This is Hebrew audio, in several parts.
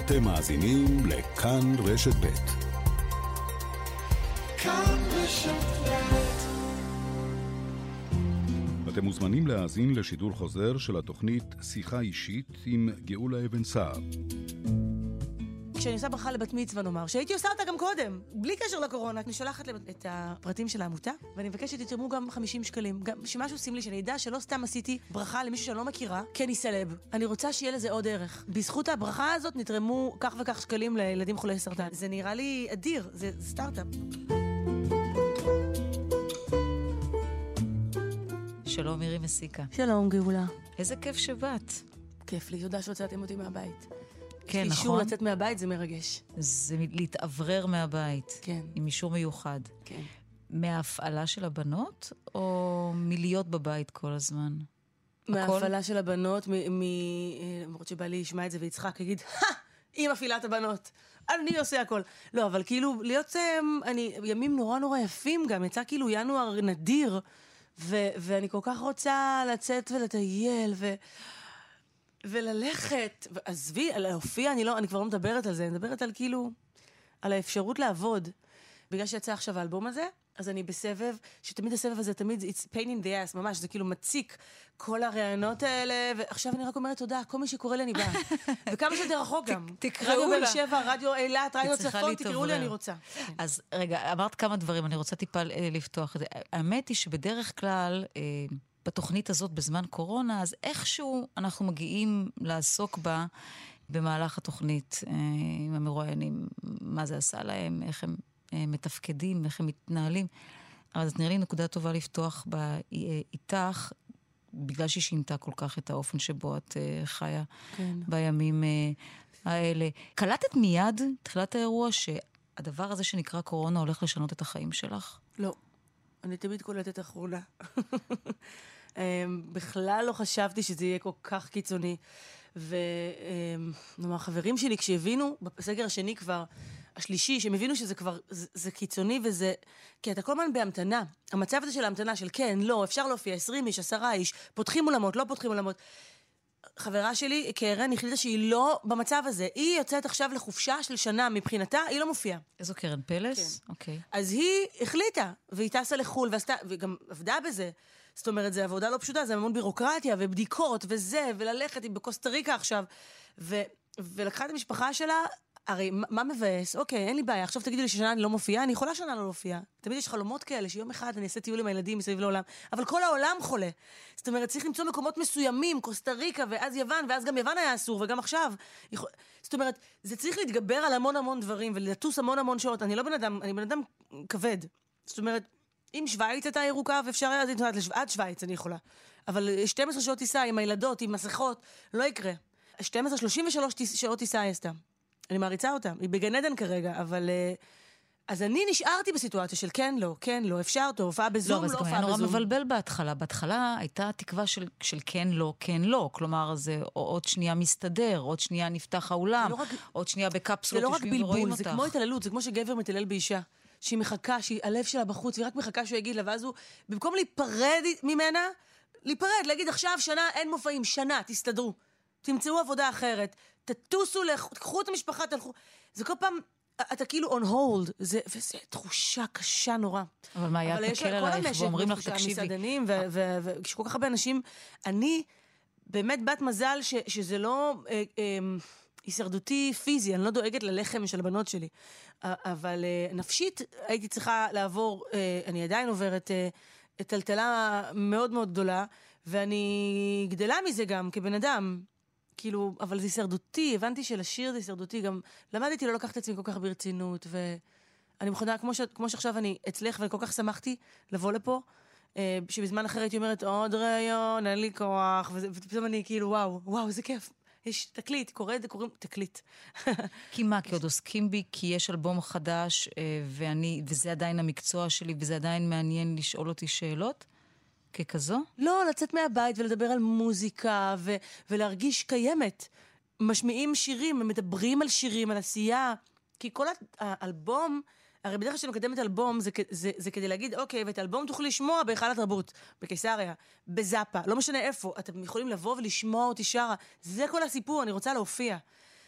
אתם מאזינים לכאן רשת ב'. כאן רשת ב'. אתם מוזמנים להאזין לשידור חוזר של התוכנית שיחה אישית עם גאולה אבן סער. כשאני עושה ברכה לבת מצווה, נאמר, שהייתי עושה אותה גם קודם, בלי קשר לקורונה, אני שולחת את הפרטים של העמותה, ואני מבקשת שתתרמו גם 50 שקלים. גם שמשהו עושים לי, שאני ידע שלא סתם עשיתי ברכה למישהו שאני לא מכירה, כי אני סלב. אני רוצה שיהיה לזה עוד ערך. בזכות הברכה הזאת נתרמו כך וכך שקלים לילדים חולי סרטן. זה נראה לי אדיר, זה סטארט-אפ. שלום מירי מסיקה. שלום גאולה. איזה כיף שבאת. כיף לי, תודה שהוצאתם אותי מהבית. כן, נכון. אישור לצאת מהבית זה מרגש. זה להתעברר מהבית. כן. עם אישור מיוחד. כן. מההפעלה של הבנות, או מלהיות בבית כל הזמן? מההפעלה של הבנות, למרות שבא לי ישמע את זה ויצחק, יגיד, היא מפעילה את הבנות. אני עושה הכל. לא, אבל כאילו, להיות, ימים נורא נורא יפים גם, יצא כאילו ינואר נדיר, ואני כל כך רוצה לצאת ולטייל, וללכת, עזבי, להופיע, אני כבר לא מדברת על זה, אני מדברת על כאילו, על האפשרות לעבוד. בגלל שיצא עכשיו האלבום הזה, אז אני בסבב, שתמיד הסבב הזה, תמיד, it's pain in the ass, ממש, זה כאילו מציק כל הרעיונות האלה, ועכשיו אני רק אומרת תודה, כל מי שקורא לי אני באה. וכמה שיותר רחוק גם. תקראו לה. רדיו באר שבע, רדיו אילת, רדיו צפון, תקראו לי, אני רוצה. אז רגע, אמרת כמה דברים, אני רוצה טיפה לפתוח את זה. האמת היא שבדרך כלל, בתוכנית הזאת בזמן קורונה, אז איכשהו אנחנו מגיעים לעסוק בה במהלך התוכנית עם המרואיינים, מה זה עשה להם, איך הם מתפקדים, איך הם מתנהלים. אבל זה נראה לי נקודה טובה לפתוח איתך, בגלל שהיא שינתה כל כך את האופן שבו את חיה בימים האלה. קלטת מיד, תחילת האירוע, שהדבר הזה שנקרא קורונה הולך לשנות את החיים שלך? לא. אני תמיד קולטת אחרונה. בכלל לא חשבתי שזה יהיה כל כך קיצוני. ונאמר, חברים שלי, כשהבינו, בסגר השני כבר, השלישי, שהם הבינו שזה כבר, זה קיצוני וזה, כי אתה כל הזמן בהמתנה. המצב הזה של ההמתנה, של כן, לא, אפשר להופיע 20 איש, 10 איש, פותחים אולמות, לא פותחים אולמות. חברה שלי, קרן, החליטה שהיא לא במצב הזה. היא יוצאת עכשיו לחופשה של שנה, מבחינתה, היא לא מופיעה. איזו קרן? פלס? כן. אוקיי. אז היא החליטה, והיא טסה לחול, וגם עבדה בזה. זאת אומרת, זה עבודה לא פשוטה, זה המון בירוקרטיה, ובדיקות, וזה, וללכת, היא בקוסטה ריקה עכשיו. ולקחה את המשפחה שלה, הרי מה מבאס? אוקיי, אין לי בעיה, עכשיו תגידי לי ששנה אני לא מופיעה, אני יכולה שנה לא להופיע. תמיד יש חלומות כאלה, שיום אחד אני אעשה טיול עם הילדים מסביב לעולם, אבל כל העולם חולה. זאת אומרת, צריך למצוא מקומות מסוימים, קוסטה ריקה, ואז יוון, ואז גם יוון היה אסור, וגם עכשיו. זאת אומרת, זה צריך להתגבר על המון המון דברים, ולטוס המון המון שעות. אני לא בן אדם, אני בן אדם כבד. זאת אומרת, אם שוויץ הייתה ירוקה, ואפשר היה עד שוויץ אני יכולה. אבל 12 שעות טיסה עם הילדות, עם מסכות, לא יקרה. 33 שעות טיסה היא עשתה. אני מעריצה אותה, היא בגן עדן כרגע, אבל אז אני נשארתי בסיטואציה של כן, לא, כן, לא, אפשר, טוב, הופעה בזום, לא הופעה בזום. לא, אבל זה גם היה נורא מבלבל בהתחלה. בהתחלה הייתה תקווה של כן, לא, כן, לא. כלומר, זה עוד שנייה מסתדר, עוד שנייה נפתח האולם, עוד שנייה בקפסולות יושבים ורואים אותך. זה כמו התעללות, זה כמו שגבר מתעלל באישה, שהיא מחכה, הלב שלה בחוץ, והיא רק מחכה שהוא יגיד לה, ואז הוא, במקום להיפרד ממנה, להגיד עכשיו שנה, אין מופעים, שנה, תסתדרו. תמצאו עבודה אחרת, תטוסו, תקחו את המשפחה, תלכו. זה כל פעם, אתה כאילו on hold, וזה תחושה קשה נורא. אבל מה היה תקל עלייך, ואומרים לך, תקשיבי. מסעדנים, וכל כך הרבה אנשים, אני באמת בת מזל שזה לא הישרדותי פיזי, אני לא דואגת ללחם של הבנות שלי, אבל נפשית הייתי צריכה לעבור, אני עדיין עוברת טלטלה מאוד מאוד גדולה, ואני גדלה מזה גם כבן אדם, כאילו, אבל זה הישרדותי, הבנתי שלשיר זה הישרדותי, גם למדתי לא לקחת את עצמי כל כך ברצינות, ואני מוכנה, כמו שעכשיו אני אצלך, וכל כך שמחתי לבוא לפה, שבזמן אחר הייתי אומרת, עוד ראיון, אין לי כוח, ופתאום אני כאילו, וואו, זה כיף. יש תקליט, קוראים תקליט. כי מה? כי עוד עוסקים בי, כי יש אלבום חדש, וזה עדיין המקצוע שלי, וזה עדיין מעניין לשאול אותי שאלות? ככזו? לא, לצאת מהבית ולדבר על מוזיקה ולהרגיש קיימת. משמיעים שירים, מדברים על שירים, על עשייה. כי כל האלבום, הרי בדרך כלל שאני מקדמת אלבום, זה כדי להגיד, אוקיי, ואת האלבום תוכלו לשמוע בהיכל התרבות, בקיסריה, בזאפה, לא משנה איפה. אתם יכולים לבוא ולשמוע אותי שרה. זה כל הסיפור, אני רוצה להופיע.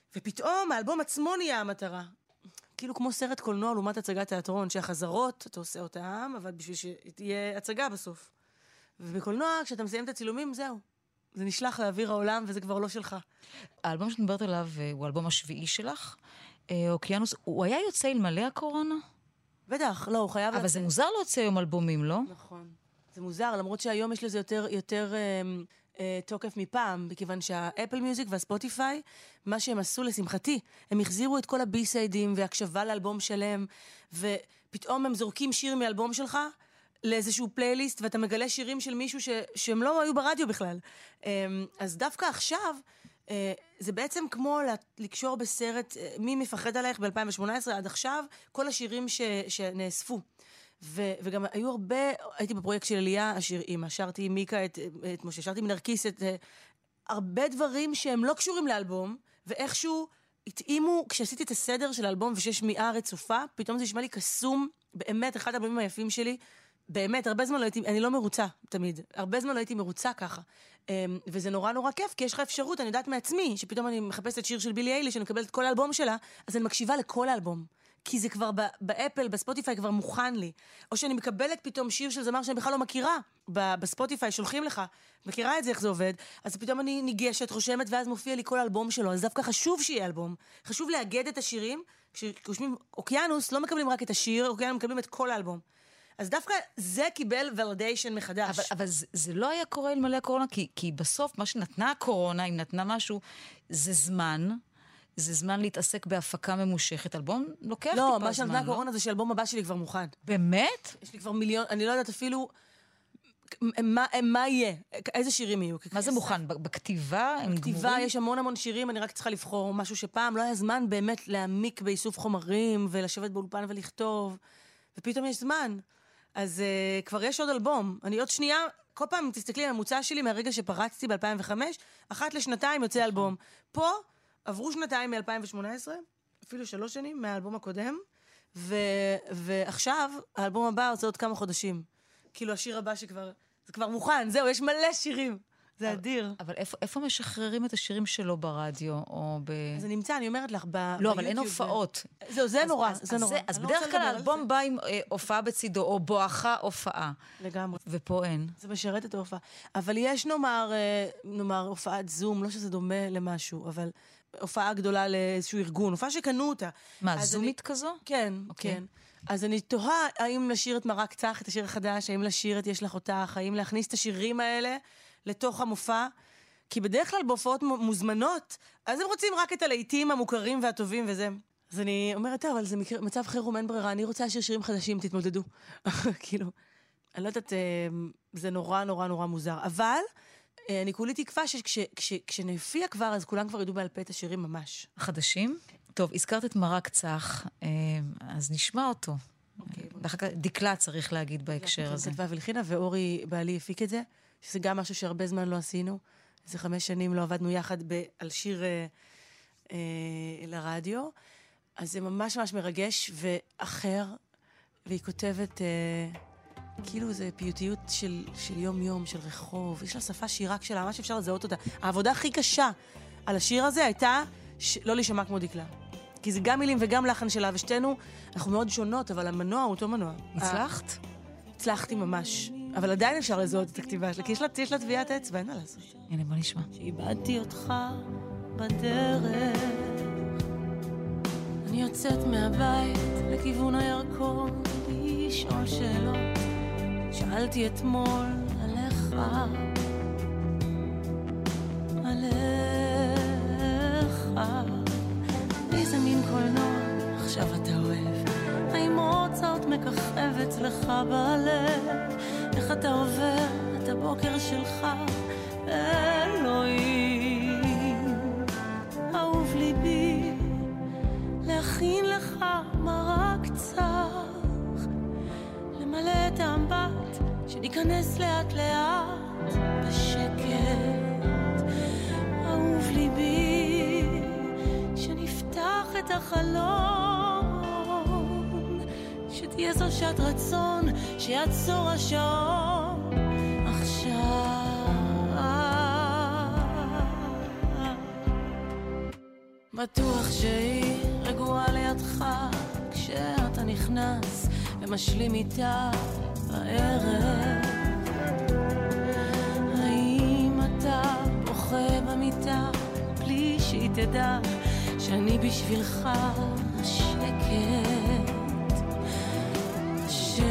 ופתאום האלבום עצמו נהיה המטרה. כאילו כמו סרט קולנוע לעומת הצגת תיאטרון, שהחזרות, אתה עושה אותם, אבל בשביל שתהיה הצגה בסוף. ובקולנוע, כשאתה מסיים את הצילומים, זהו. זה נשלח לאוויר העולם, וזה כבר לא שלך. האלבום שאת מדברת עליו הוא האלבום השביעי שלך, אוקיינוס, הוא היה יוצא אלמלא הקורונה? בטח, לא, הוא חייב... אבל זה מוזר להוציא היום אלבומים, לא? נכון. זה מוזר, למרות שהיום יש לזה יותר תוקף מפעם, בכיוון שהאפל מיוזיק והספוטיפיי, מה שהם עשו לשמחתי, הם החזירו את כל הבי-סיידים והקשבה לאלבום שלהם, ופתאום הם זורקים שיר מאלבום שלך לאיזשהו פלייליסט, ואתה מגלה שירים של מישהו שהם לא היו ברדיו בכלל. אז דווקא עכשיו, זה בעצם כמו לקשור בסרט מי מפחד עלייך ב-2018 עד עכשיו, כל השירים שנאספו. וגם היו הרבה, הייתי בפרויקט של אליה, השיר אימא, שרתי עם מיקה את משה, שרתי עם נרקיס, הרבה דברים שהם לא קשורים לאלבום, ואיכשהו התאימו, כשעשיתי את הסדר של האלבום ושש מיעה רצופה, פתאום זה נשמע לי קסום, באמת, אחד האלבומים היפים שלי, באמת, הרבה זמן לא הייתי, אני לא מרוצה תמיד, הרבה זמן לא הייתי מרוצה ככה, וזה נורא נורא כיף, כי יש לך אפשרות, אני יודעת מעצמי, שפתאום אני מחפשת שיר של בילי אייליש, שאני מקבלת את כל האלבום שלה, אז אני מקשיבה לכל האלבום. כי זה כבר באפל, בספוטיפיי כבר מוכן לי. או שאני מקבלת פתאום שיר של זמר שאני בכלל לא מכירה. בספוטיפיי שולחים לך, מכירה את זה, איך זה עובד. אז פתאום אני ניגשת, רושמת, ואז מופיע לי כל האלבום שלו. אז דווקא חשוב שיהיה אלבום. חשוב לאגד את השירים. כשרושמים אוקיינוס, לא מקבלים רק את השיר, אוקיינוס מקבלים את כל האלבום. אז דווקא זה קיבל validation מחדש. אבל זה לא היה קורה אלמלא הקורונה, כי בסוף מה שנתנה הקורונה, אם נתנה משהו, זה זמן... זה זמן להתעסק בהפקה ממושכת. אלבום לוקח טיפה זמן, לא? לא, מה שנתנה הקורונה זה שאלבום הבא שלי כבר מוכן. באמת? יש לי כבר מיליון, אני לא יודעת אפילו מה יהיה, איזה שירים יהיו. מה זה מוכן? בכתיבה? בכתיבה יש המון שירים, אני רק צריכה לבחור משהו שפעם לא היה זמן באמת להעמיק באיסוף חומרים, ולשבת באולפן ולכתוב, ופתאום יש זמן. אז כבר יש עוד אלבום. אני עוד שנייה, כל פעם תסתכלי על הממוצע שלי מהרגע שפרצתי ב-2005, אחת לשנתיים יוצא אלבום. פה עברו שנתיים מ-2018, אפילו 3 שנים מהאלבום הקודם, ועכשיו האלבום הבא יוצא עוד כמה חודשים. כאילו השיר הבא שכבר, זה כבר מוכן, זהו, יש מלא שירים. זה אדיר. אבל איפה משחררים את השירים שלו ברדיו או זה נמצא, אני אומרת לך, לא, אבל אין הופעות. זהו, זה נורא, זה נורא. אז בדרך כלל האלבום בא עם הופעה בצידו, או בואכה הופעה. לגמרי. ופה אין. זה משרת את ההופעה. אבל יש נאמר הופעת זום, לא שזה דומה למשהו, אבל הופעה גדולה לאיזשהו ארגון, הופעה שקנו אותה. מה, זומית כזו? כן, כן. אז אני תוהה האם לשיר את מרק צח, את השיר החדש, האם לשיר את יש לך אותך, האם להכניס את השירים האלה לתוך המופע, כי בדרך כלל בהופעות מוזמנות, אז הם רוצים רק את הלהיטים המוכרים והטובים וזה. אז אני אומרת, אבל זה מצב חירום, אין ברירה, אני רוצה לשיר שירים חדשים, תתמודדו. כאילו, אני לא יודעת, זה נורא נורא נורא מוזר. אבל אני כולי תקווה שכשנפיע כבר, אז כולם כבר ידעו בעל פה את השירים ממש. חדשים? טוב, הזכרת את מרק צח, אז נשמע אותו. דקלה צריך להגיד בהקשר הזה. כתבה ולחינה, ואורי בעלי הפיק את זה, שזה גם משהו שהרבה זמן לא עשינו. איזה 5 שנים לא עבדנו יחד על שיר לרדיו. אז זה ממש ממש מרגש ואחר, והיא כותבת כאילו זה פיוטיות של יום-יום, של רחוב. יש לה שפה שירה שלה, ממש אפשר לזהות אותה. העבודה הכי קשה על השיר הזה הייתה לא להישמע כמו דקלה. כי זה גם מילים וגם לחן שלה, ושתינו, אנחנו מאוד שונות, אבל המנוע הוא אותו מנוע. הצלחת? הצלחתי ממש. אבל עדיין אפשר לזהות את הכתיבה שלה, כי יש לה טביעת אצבע, אין מה לעשות. הנה, בוא נשמע. שאיבדתי אותך בדרך, אני יוצאת מהבית לכיוון הירקון, לשאול שאלות, שאלתי אתמול עליך, איזה מין קולנוע עכשיו אתה אוהב, האם מוצרט מככב אצלך בלב, איך אתה עובר את הבוקר שלך, אלוהים אהוב ליבי, להכין לך מרק צח, למלא את האמבט שניכנס לאט לאט בשקט, אהוב ליבי שנפתח את החלון, שתהיה זו שעת רצון שיעצור השעון עכשיו. בטוח שהיא רגועה לידך כשאתה נכנס ומשלים איתה בערב. האם אתה בוכה במיטה בלי שהיא תדע שאני בשבילך שקט, שקט.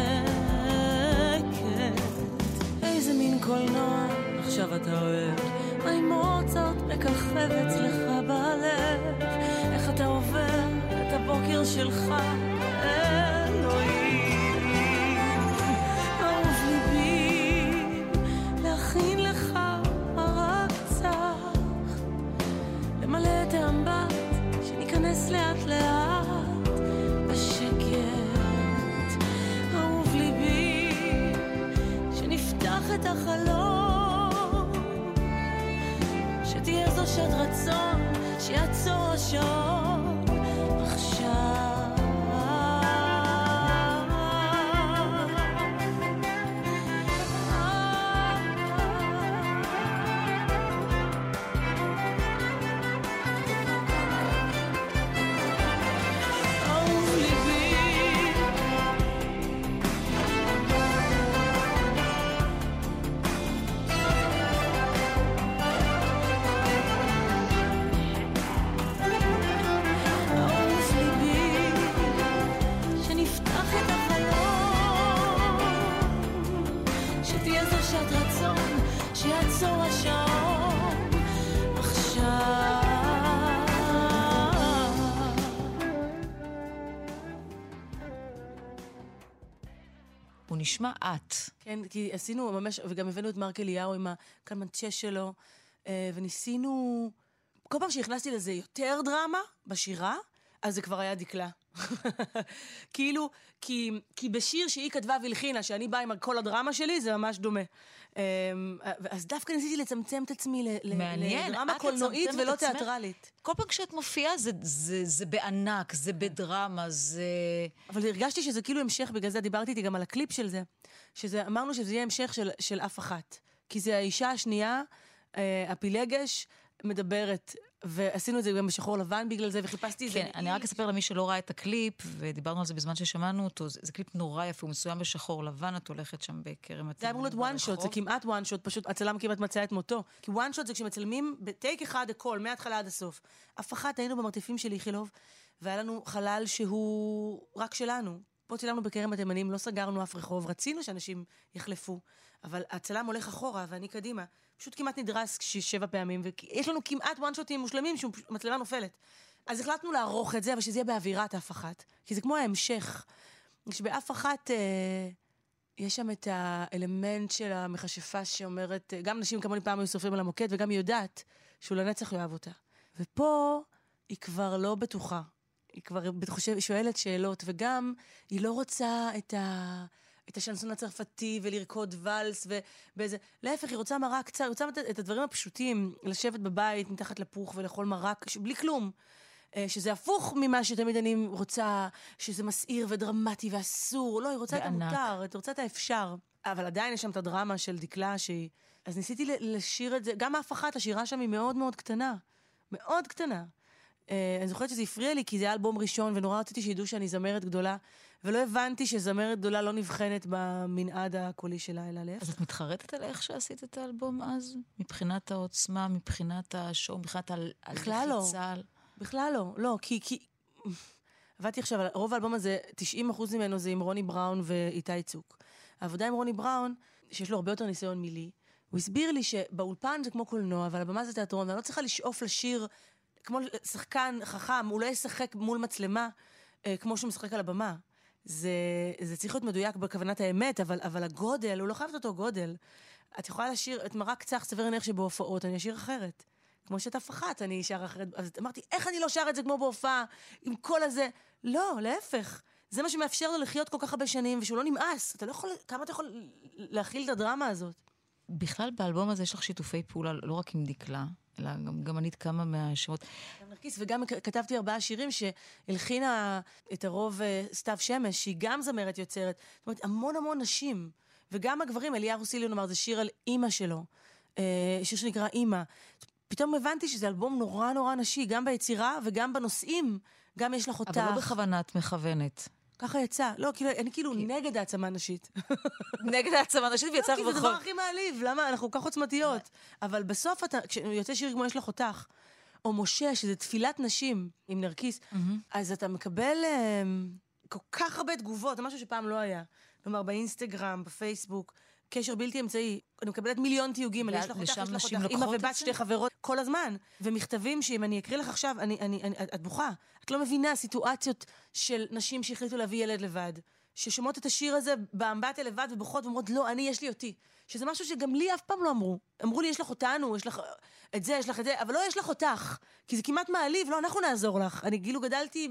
איזה מין קולנוע עכשיו אתה אוהב, אני מוצרט מככב אצלך בלב, איך אתה עובר את הבוקר שלך, אלוהים, אהוב ליבי, להכין לך מרק צח, למלא את האמבט, שניכנס לאט לאט בשקט, אהוב ליבי, שנפתח את החלום, שתהיה זו שעת רצון, שיעצור השעון עכשיו. שיעצור השעון עכשיו. הוא נשמע את. כן, כי עשינו ממש, וגם הבאנו את מרק אליהו עם הקלמנצ'ה שלו, וניסינו, כל פעם שהכנסתי לזה יותר דרמה בשירה, אז זה כבר היה דקלה. כאילו, כי בשיר שהיא כתבה והלחינה, שאני באה עם כל הדרמה שלי, זה ממש דומה. אז דווקא ניסיתי לצמצם את עצמי לדרמה קולנועית ולא תיאטרלית. כל פעם כשאת מופיעה זה בענק, זה בדרמה, זה... אבל הרגשתי שזה כאילו המשך, בגלל זה דיברתי איתי גם על הקליפ של זה, אמרנו שזה יהיה המשך של אף אחת. כי זה האישה השנייה, הפילגש, מדברת, ועשינו את זה גם בשחור לבן בגלל זה, וחיפשתי את זה. כן, אני רק אספר למי שלא ראה את הקליפ, ודיברנו על זה בזמן ששמענו אותו, זה קליפ נורא יפה, הוא מסוים בשחור לבן, את הולכת שם בקרם התימון. זה אמור להיות וואן שוט, זה כמעט וואן שוט, פשוט הצלם כמעט מצא את מותו. כי וואן שוט זה כשמצלמים בטייק אחד הכל, מההתחלה עד הסוף. אף אחת היינו במרתפים של איכילוב, והיה לנו חלל שהוא רק שלנו. פה צילמנו בקרם התימנים, לא סגרנו אף רחוב, רצינו שאנשים יחלפו, אבל הצלם הולך אחורה ואני קדימה. פשוט כמעט נדרס 7 פעמים, ויש לנו כמעט וואן שוטים מושלמים שהמצלמה נופלת. אז החלטנו לערוך את זה, אבל שזה יהיה באווירת אף אחת. כי זה כמו ההמשך. כשבאף אחת יש שם את האלמנט של המכשפה שאומרת, גם נשים כמוני פעם היו שורפים על המוקד, וגם היא יודעת שהוא לנצח יאהב אותה. ופה היא כבר לא בטוחה. היא כבר שואלת שאלות, וגם היא לא רוצה את השנסון הצרפתי ולרקוד ולס ובאיזה... להפך, היא רוצה מרק קצר, היא רוצה את הדברים הפשוטים, לשבת בבית מתחת לפוך ולאכול מרק, בלי כלום. שזה הפוך ממה שתמיד אני רוצה, שזה מסעיר ודרמטי ואסור. לא, היא רוצה בענק. את המותר, היא רוצה את האפשר. אבל עדיין יש שם את הדרמה של דקלה שהיא... אז ניסיתי לשיר את זה, גם אף אחת, השירה שם היא מאוד מאוד קטנה. מאוד קטנה. אני זוכרת שזה הפריע לי, כי זה היה אלבום ראשון, ונורא רציתי שידעו שאני זמרת גדולה, ולא הבנתי שזמרת גדולה לא נבחנת במנעד הקולי שלה, אלא להפך. אז את מתחרטת על איך שעשית את האלבום אז? מבחינת העוצמה, מבחינת השואו, מבחינת הלחיצה? בכלל לא. לא, כי... עבדתי עכשיו, רוב האלבום הזה, 90% ממנו זה עם רוני בראון ואיתי צוק. העבודה עם רוני בראון, שיש לו הרבה יותר ניסיון מילי, הוא הסביר לי שבאולפן זה כמו קולנוע, אבל הבמה זה תיאטרון, ואני לא צריכה לשאוף לשיר כמו שחקן חכם, הוא לא ישחק מול מצלמה, כמו שהוא משחק על הבמה. זה צריך להיות מדויק בכוונת האמת, אבל הגודל, הוא לא חייב את אותו גודל. את יכולה לשיר את מרק צח סביר להניח שבהופעות, אני אשיר אחרת. כמו שאת אף אחת, אני אשאר אחרת. אז אמרתי, איך אני לא שר את זה כמו בהופעה, עם כל הזה? לא, להפך. זה מה שמאפשר לו לחיות כל כך הרבה שנים, ושהוא לא נמאס. אתה לא יכול, כמה אתה יכול להכיל את הדרמה הזאת? בכלל, באלבום הזה יש לך שיתופי פעולה, לא רק עם דקלה, אלא גם ענית כמה מהשמות. גם נרקיס, וגם כתבתי 4 שירים שהלחינה את הרוב סתיו שמש, שהיא גם זמרת יוצרת. זאת אומרת, המון המון נשים. וגם הגברים, אליה רוסיליון אמר, זה שיר על אימא שלו. שיר שנקרא אימא. פתאום הבנתי שזה אלבום נורא נורא נשי, גם ביצירה וגם בנושאים, גם יש לך אותך. אבל לא בכוונת מכוונת. ככה יצא. לא, אני כאילו נגד העצמה נשית. נגד העצמה נשית ויצא לך כי זה הדבר הכי מעליב, למה? אנחנו כל כך עוצמתיות. אבל בסוף כשיוצא שיר כמו יש לך אותך, או משה, שזה תפילת נשים עם נרקיס, אז אתה מקבל כל כך הרבה תגובות, זה משהו שפעם לא היה. כלומר, באינסטגרם, בפייסבוק, קשר בלתי אמצעי, אני מקבלת מיליון תיוגים, אני יש לך אותך, אמא ובת שתי חברות כל הזמן, ומכתבים שאם אני אקריא לך עכשיו, את בוכה. את לא מבינה סיטואציות של נשים שהחליטו להביא ילד לבד, ששומעות את השיר הזה באמבטיה לבד ובוכות ואומרות, לא, יש לי אותי. שזה משהו שגם לי אף פעם לא אמרו. אמרו לי, יש לך אותנו, יש לך את זה, יש לך את זה, אבל לא יש לך אותך, כי זה כמעט מעליב, לא, אנחנו נעזור לך. אני כאילו גדלתי...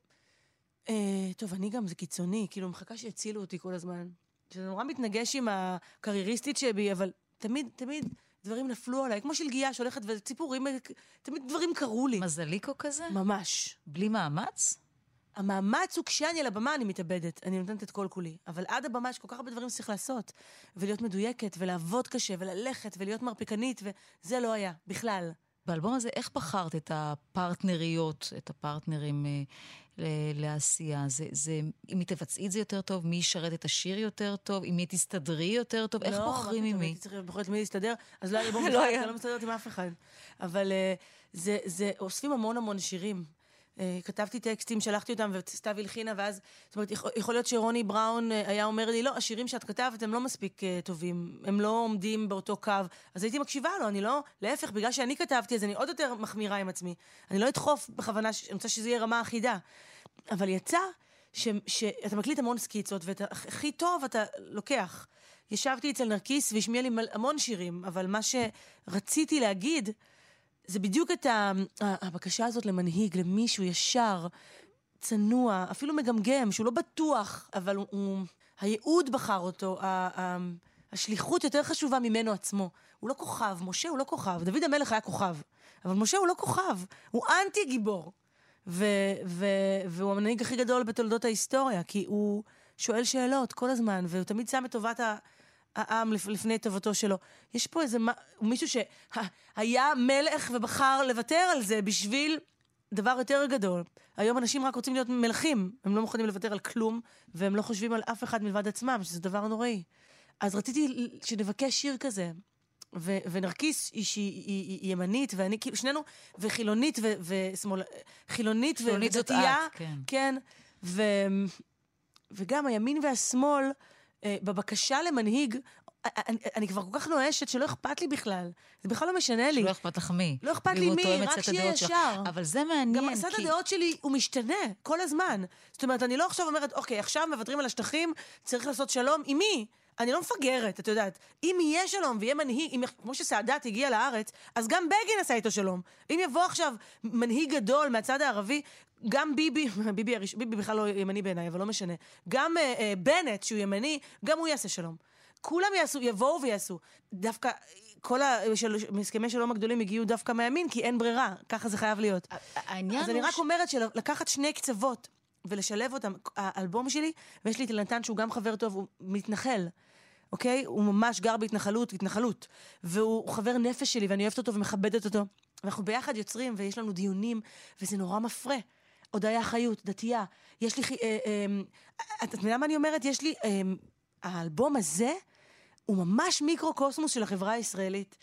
טוב, אני גם, זה קיצוני, כאילו מחכה שיצילו אותי כל הזמן. שזה נורא מתנגש עם הקרייריסטית שבי, אבל תמיד דברים נפלו עליי, כמו שלגיה שהולכת וציפורים, תמיד דברים קרו לי. מזליקו כזה? ממש. בלי מאמץ? המאמץ הוא כשאני על הבמה אני מתאבדת, אני נותנת את כל כולי. אבל עד הבמה יש כל כך הרבה דברים שצריך לעשות, ולהיות מדויקת, ולעבוד קשה, וללכת, ולהיות מרפקנית, וזה לא היה, בכלל. באלבום הזה, איך בחרת את הפרטנריות, את הפרטנרים לעשייה? אם היא תבצעי את זה יותר טוב, מי ישרת את השיר יותר טוב, אם היא תסתדרי יותר טוב, איך בוחרים עם מי? הייתי צריכה לבחור את מי להסתדר, אז לא היה אלבום אחד, אני לא מסתדרת עם אף אחד. אבל זה אוספים המון שירים. כתבתי טקסטים, שלחתי אותם וסתיו הלחינה, ואז, זאת אומרת, יכול להיות שרוני בראון היה אומר לי, לא, השירים שאת כתבת הם לא מספיק טובים, הם לא עומדים באותו קו, אז הייתי מקשיבה לו, אני לא, להפך, בגלל שאני כתבתי, אז אני עוד יותר מחמירה עם עצמי. אני לא אדחוף בכוונה, אני רוצה שזה יהיה רמה אחידה. אבל יצא שאתה מקליט המון סקיצות, והכי טוב אתה לוקח. ישבתי אצל נרקיס והשמיע לי המון שירים, אבל מה שרציתי להגיד, זה בדיוק את הבקשה הזאת למנהיג, למישהו ישר, צנוע, אפילו מגמגם, שהוא לא בטוח, אבל הייעוד בחר אותו, השליחות יותר חשובה ממנו עצמו. הוא לא כוכב, משה הוא לא כוכב, דוד המלך היה כוכב, אבל משה הוא לא כוכב, הוא אנטי גיבור, והוא המנהיג הכי גדול בתולדות ההיסטוריה, כי הוא שואל שאלות כל הזמן, והוא תמיד שם את טובת העם לפני טובתו שלו. יש פה איזה מישהו שהיה מלך ובחר לוותר על זה בשביל דבר יותר גדול. היום אנשים רק רוצים להיות מלכים, הם לא מוכנים לוותר על כלום, והם לא חושבים על אף אחד מלבד עצמם, שזה דבר נוראי. אז רציתי שנבקש שיר כזה, ונרקיס היא ימנית, ואני כאילו שנינו, וחילונית ושמאל, חילונית ודתייה, כן, וגם הימין והשמאל, בבקשה למנהיג, אני כבר כל כך נואשת שלא אכפת לי בכלל. זה בכלל לא משנה לי. שלא אכפת לך מי. לא אכפת לי מי, רק שיהיה ישר. אבל זה מעניין. גם סד הדעות שלי הוא משתנה כל הזמן. זאת אומרת, אני לא עכשיו אומרת, אוקיי, עכשיו מוותרים על השטחים, צריך לעשות שלום. עם מי? אני לא מפגרת, את יודעת. אם יהיה שלום ויהיה מנהיג, כמו שסעדת הגיע לארץ, אז גם בגין עשה איתו שלום. אם יבוא עכשיו מנהיג גדול מהצד הערבי, גם ביבי בכלל לא ימני בעיניי, אבל לא משנה. גם בנט, שהוא ימני, גם הוא יעשה שלום. כולם יבואו ויעשו. דווקא כל הסכמי שלום הגדולים הגיעו דווקא מהימין, כי אין ברירה. ככה זה חייב להיות. אז אני רק אומרת שלקחת שני קצוות ולשלב אותם, האלבום שלי, ויש לי טלנטן שהוא גם חבר טוב, הוא מתנחל. אוקיי? הוא ממש גר בהתנחלות. והוא חבר נפש שלי, ואני אוהבת אותו ומכבדת אותו. ואנחנו ביחד יוצרים, ויש לנו דיונים, וזה נורא מפרה. הודיה חיות, דתייה. יש לי... את מבינה מה אני אומרת? יש לי... האלבום הזה הוא ממש מיקרו-קוסמוס של החברה הישראלית,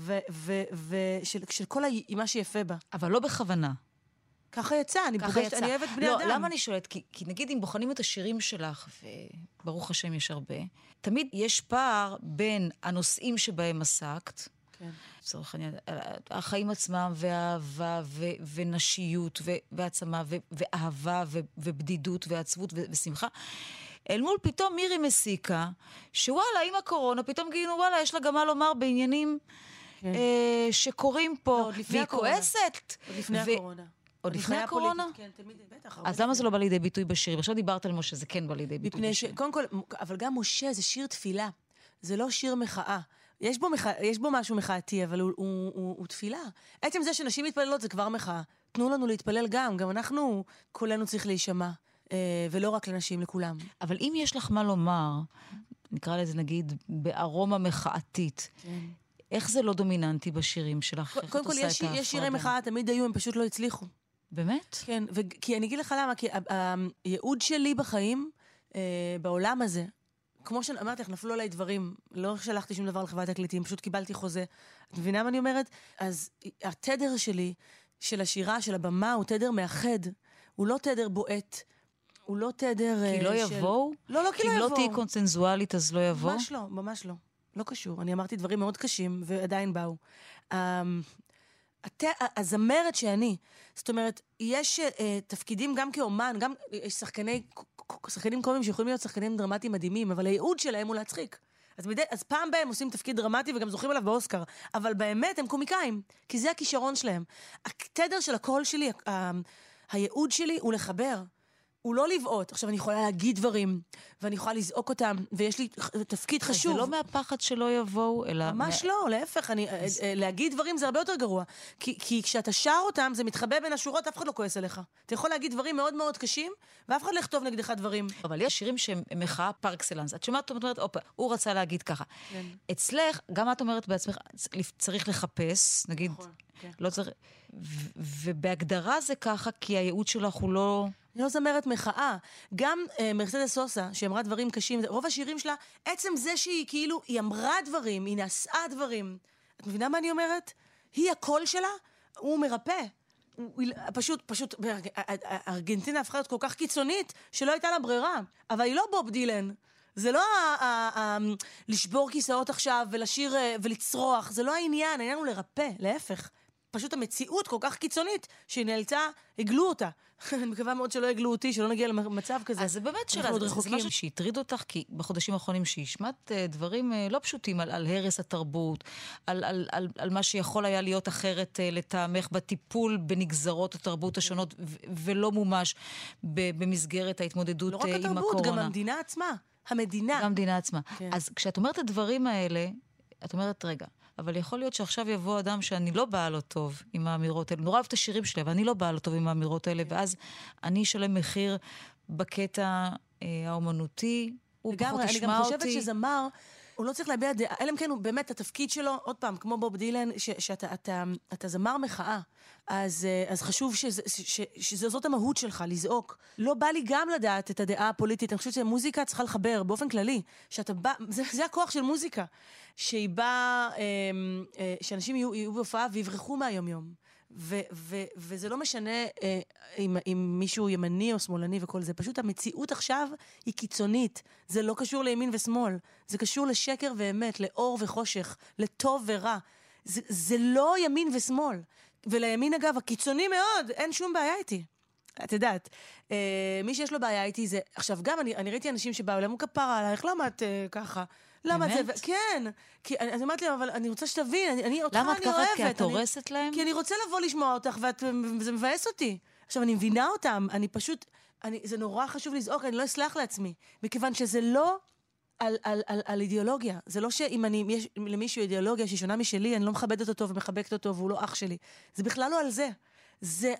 ושל כל מה שיפה בה. אבל לא בכוונה. ככה יצא, אני אוהבת בני אדם. למה אני שואלת? כי נגיד אם בוחנים את השירים שלך, וברוך השם יש הרבה, תמיד יש פער בין הנושאים שבהם עסקת, לצורך העניין, החיים עצמם, ואהבה, ונשיות, והעצמה, ואהבה, ובדידות, ועצבות, ושמחה, אל מול פתאום מירי מסיקה, שוואלה, עם הקורונה, פתאום גילינו, וואלה, יש לה גם מה לומר בעניינים שקורים פה, והיא כועסת. עוד לפני הקורונה. עוד לפני הקורונה? כן, תמיד, בטח. אז למה זה לא בא לידי ביטוי בשירים? עכשיו דיברת על משה, זה כן בא לידי ביטוי בשירים. קודם כל, אבל גם משה זה שיר תפילה. זה לא שיר מחאה. יש בו משהו מחאתי, אבל הוא תפילה. עצם זה שנשים מתפללות זה כבר מחאה. תנו לנו להתפלל גם אנחנו, כולנו צריך להישמע. ולא רק לנשים, לכולם. אבל אם יש לך מה לומר, נקרא לזה נגיד, בארומה מחאתית, איך זה לא דומיננטי בשירים שלך? קודם כל, יש שירי מחאה, תמיד היו, הם פשוט לא הצליחו. באמת? כן, כי אני אגיד לך למה, כי הייעוד שלי בחיים, בעולם הזה, כמו שאמרתי לך, נפלו עליי דברים, לא שלחתי שום דבר לחברת הקליטים, פשוט קיבלתי חוזה. את מבינה מה אני אומרת? אז התדר שלי, של השירה, של הבמה, הוא תדר מאחד. הוא לא תדר בועט. הוא לא תדר כי לא יבואו? לא, כי לא יבואו. כי אם לא תהי קונצנזואלית, אז לא יבואו? ממש לא, ממש לא. לא קשור. אני אמרתי דברים מאוד קשים, ועדיין באו. הזמרת שאני, זאת אומרת, יש תפקידים גם כאומן, גם יש שחקנים קומיים שיכולים להיות שחקנים דרמטיים מדהימים, אבל הייעוד שלהם הוא להצחיק. אז פעם בהם עושים תפקיד דרמטי וגם זוכים עליו באוסקר, אבל באמת הם קומיקאים, כי זה הכישרון שלהם. התדר של הקול שלי, הייעוד שלי הוא לחבר. הוא לא לבעוט. עכשיו, אני יכולה להגיד דברים, ואני יכולה לזעוק אותם, ויש לי תפקיד חשוב. זה לא מהפחד שלא יבואו, אלא... ממש לא, להפך. להגיד דברים זה הרבה יותר גרוע. כי כשאתה שר אותם, זה מתחבא בין השורות, אף אחד לא כועס עליך. אתה יכול להגיד דברים מאוד מאוד קשים, ואף אחד לא יכתוב נגדך דברים. אבל יש שירים שהם מחאה פר אקסלנס. את שומעת, את אומרת, אופה, הוא רצה להגיד ככה. אצלך, גם את אומרת בעצמך, צריך לחפש, נגיד, לא צריך... ובהגדרה זה ככה, כי הייעוד שלך הוא לא... אני לא זמרת מחאה. גם מרסדס סוסה, שאמרה דברים קשים, רוב השירים שלה, עצם זה שהיא כאילו, היא אמרה דברים, היא נשאה דברים. את מבינה מה אני אומרת? היא הקול שלה, הוא מרפא. פשוט, ארגנטינה הפכה להיות כל כך קיצונית, שלא הייתה לה ברירה. אבל היא לא בוב דילן. זה לא לשבור כיסאות עכשיו, ולשיר ולצרוח. זה לא העניין הוא לרפא, להפך. פשוט המציאות כל כך קיצונית, שהיא נאלצה, הגלו אותה. אני מקווה מאוד שלא הגלו אותי, שלא נגיע למצב כזה. אז זה באמת שאלה, זה משהו שהטריד אותך, כי בחודשים האחרונים שהשמעת דברים לא פשוטים על הרס התרבות, על מה שיכול היה להיות אחרת לטעמך בטיפול בנגזרות התרבות השונות, ולא מומש במסגרת ההתמודדות עם הקורונה. לא רק התרבות, גם המדינה עצמה. המדינה. גם המדינה עצמה. אז כשאת אומרת את הדברים האלה, את אומרת, רגע, אבל יכול להיות שעכשיו יבוא אדם שאני לא באה לו טוב עם האמירות האלה. נורא אוהב את השירים שלי, אבל אני לא באה לו טוב עם האמירות האלה, ואז אני אשלם מחיר בקטע האומנותי, הוא פחות ישמע אותי. אני גם חושבת שזמר, הוא לא צריך להביע דעה, אלא אם כן הוא באמת התפקיד שלו, עוד פעם, כמו בוב דילן, שאתה זמר מחאה, אז חשוב שזאת המהות שלך, לזעוק. לא בא לי גם לדעת את הדעה הפוליטית, אני חושבת שמוזיקה צריכה לחבר, באופן כללי, שאתה בא, זה הכוח של מוזיקה, שהיא באה, שאנשים יהיו בהופעה ויברחו מהיום-יום. וזה לא משנה אם מישהו ימני או שמאלני וכל זה, פשוט המציאות עכשיו היא קיצונית, זה לא קשור לימין ושמאל, זה קשור לשקר ואמת, לאור וחושך, לטוב ורע, זה לא ימין ושמאל, ולימין אגב, הקיצוני מאוד, אין שום בעיה איתי, את יודעת, מי שיש לו בעיה איתי זה, עכשיו גם אני ראיתי אנשים שבאו, למה הוא כפרה עלייך, למה את ככה? למה זה? כן. כי אני אומרת לי, אבל אני רוצה שתבין, אותך אני אוהבת. למה את ככה? כי את הורסת להם? כי אני רוצה לבוא לשמוע אותך, וזה מבאס אותי. עכשיו, אני מבינה אותם, אני פשוט, זה נורא חשוב לזעוק, אני לא אסלח לעצמי. מכיוון שזה לא על אידיאולוגיה. זה לא שאם יש למישהו אידיאולוגיה שהיא שונה משלי, אני לא מכבדת אותו ומחבקת אותו, והוא לא אח שלי. זה בכלל לא על זה. זה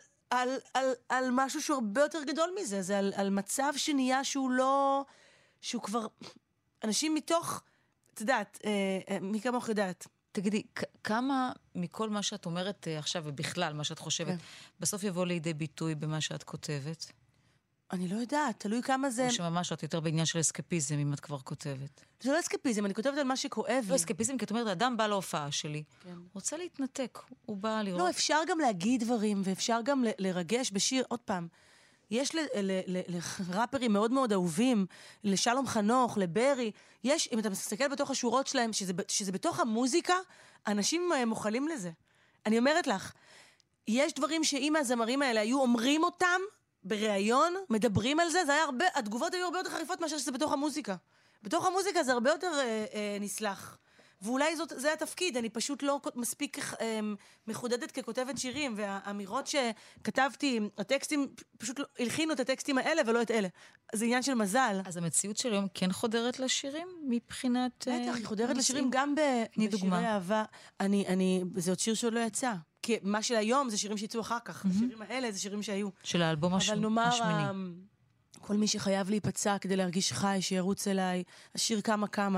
על משהו שהוא הרבה יותר גדול מזה. זה על מצב שנהיה שהוא לא, שהוא כבר... אנשים מתוך, את יודעת, מי כמוך יודעת. תגידי, כמה מכל מה שאת אומרת עכשיו, ובכלל מה שאת חושבת, בסוף יבוא לידי ביטוי במה שאת כותבת? אני לא יודעת, תלוי כמה זה... או שממש את יותר בעניין של אסקפיזם, אם את כבר כותבת. זה לא אסקפיזם, אני כותבת על מה שכואב לי. לא אסקפיזם, כי את אומרת, האדם בא להופעה שלי. רוצה להתנתק, הוא בא לראות. לא, אפשר גם להגיד דברים, ואפשר גם לרגש בשיר, עוד פעם, יש לראפרים מאוד מאוד אהובים, לשלום חנוך, לברי, יש, אם אתה מסתכל בתוך השורות שלהם, שזה בתוך המוזיקה, אנשים מוכלים לזה. אני אומרת לך, יש דברים שאם הזמרים האלה היו אומרים אותם, בראיון, מדברים על זה, התגובות היו הרבה יותר חריפות מאשר שזה בתוך המוזיקה. בתוך המוזיקה זה הרבה יותר נסלח. ואולי זה התפקיד, אני פשוט לא מספיק מחודדת ככותבת שירים, והאמירות שכתבתי, הטקסטים, פשוט הלחינו את הטקסטים האלה ולא את אלה. זה עניין של מזל. אז המציאות של היום כן חודרת לשירים מבחינת... בטח, היא חודרת לשירים גם בשירי אהבה. זה עוד שיר שעוד לא יצא. כי מה של היום זה שירים שיצאו אחר כך. השירים האלה זה שירים שהיו. של האלבום השמיני. אבל נאמר, כל מי שחייב להיפצע כדי להרגיש חי, שירוץ אליי, השיר כמה,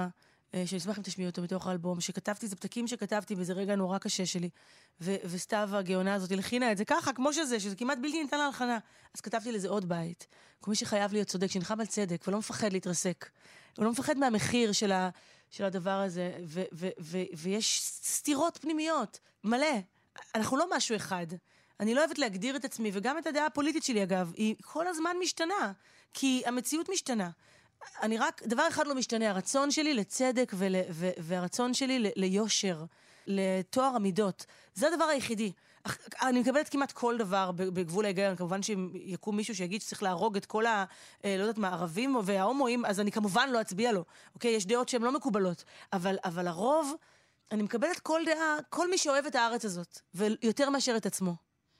שאני אשמח אם תשמיעו אותו מתוך האלבום, שכתבתי, זה פתקים שכתבתי באיזה רגע נורא קשה שלי, וסתיו הגאונה הזאת הלחינה את זה ככה, כמו שזה כמעט בלתי ניתן להלחנה. אז כתבתי לזה עוד בית, כמו שחייב להיות צודק, שנלחם על צדק, ולא מפחד להתרסק. הוא לא מפחד מהמחיר של הדבר הזה, ויש סתירות פנימיות, מלא. אנחנו לא משהו אחד. אני לא אוהבת להגדיר את עצמי, וגם את הדעה הפוליטית שלי, אגב, היא כל הזמן משתנה, כי המציאות משתנה. אני רק, דבר אחד לא משתנה, הרצון שלי לצדק והרצון שלי ליושר, לתואר המידות. זה הדבר היחידי. אני מקבלת כמעט כל דבר בגבול ההיגיון, כמובן שאם יקום מישהו שיגיד שצריך להרוג את כל לא יודעת מה, הערבים וההומואים, אז אני כמובן לא אצביע לו. אוקיי? יש דעות שהן לא מקובלות. אבל הרוב, אני מקבלת כל דעה, כל מי שאוהב את הארץ הזאת, ויותר מאשר את עצמו.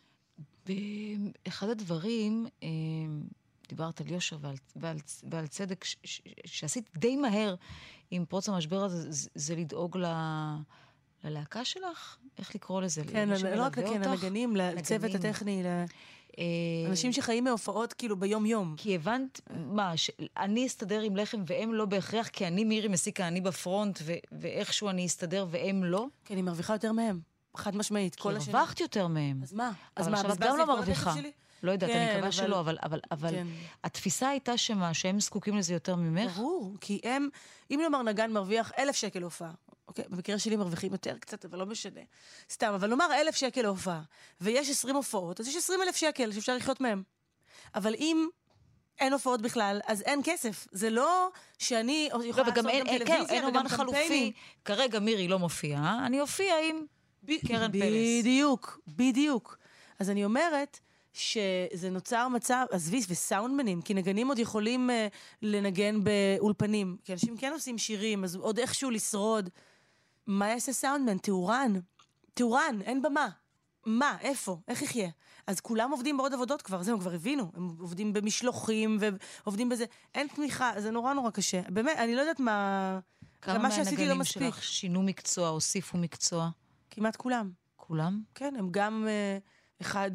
באחד הדברים, דיברת על יושר ועל צדק, שעשית די מהר עם פרוץ המשבר הזה, זה לדאוג ללהקה שלך? איך לקרוא לזה? כן, לא רק לנגנים, לצוות הטכני, אנשים שחיים מהופעות כאילו ביום-יום. כי הבנת, אני אסתדר עם לחם והם לא בהכרח, כי אני מירי מסיקה, אני בפרונט, ואיכשהו אני אסתדר והם לא? כן, אני מרוויחה יותר מהם. חד משמעית, כי הרווחת יותר מהם. אז מה? אבל עכשיו את גם לא מרוויחה. לא יודעת, אני מקווה שלא, אבל התפיסה הייתה שהם זקוקים לזה יותר ממך? ברור, כי הם, אם נאמר נגן מרוויח 1,000 שקל להופעה, אוקיי, במקרה שלי מרוויחים יותר קצת, אבל לא משנה. סתם, אבל נאמר 1,000 שקל להופעה, ויש 20 הופעות, אז יש 20,000 שקל שאפשר לחיות מהם. אבל אם אין הופעות בכלל, אז אין כסף. זה לא שאני יכולה לעשות גם טלוויזיה וגם קמפיינים. כרגע מירי לא מופיעה, אני אופיע עם קרן פלס. בדיוק. אז אני אומרת שזה נוצר מצב, עזבי, וסאונדמנים, כי נגנים עוד יכולים לנגן באולפנים, כי אנשים כן עושים שירים, אז עוד איכשהו לשרוד. מה יעשה סאונדמן? תאורן, אין במה. מה? איפה? איך יחיה? אז כולם עובדים בעוד עבודות כבר, זה הם כבר הבינו. הם עובדים במשלוחים ועובדים בזה. אין תמיכה, זה נורא נורא קשה. באמת, אני לא יודעת מה... כמה מהנגנים שלך שינו מקצוע, הוסיפו מקצוע? כמעט כולם. כולם? כן, הם גם... אחד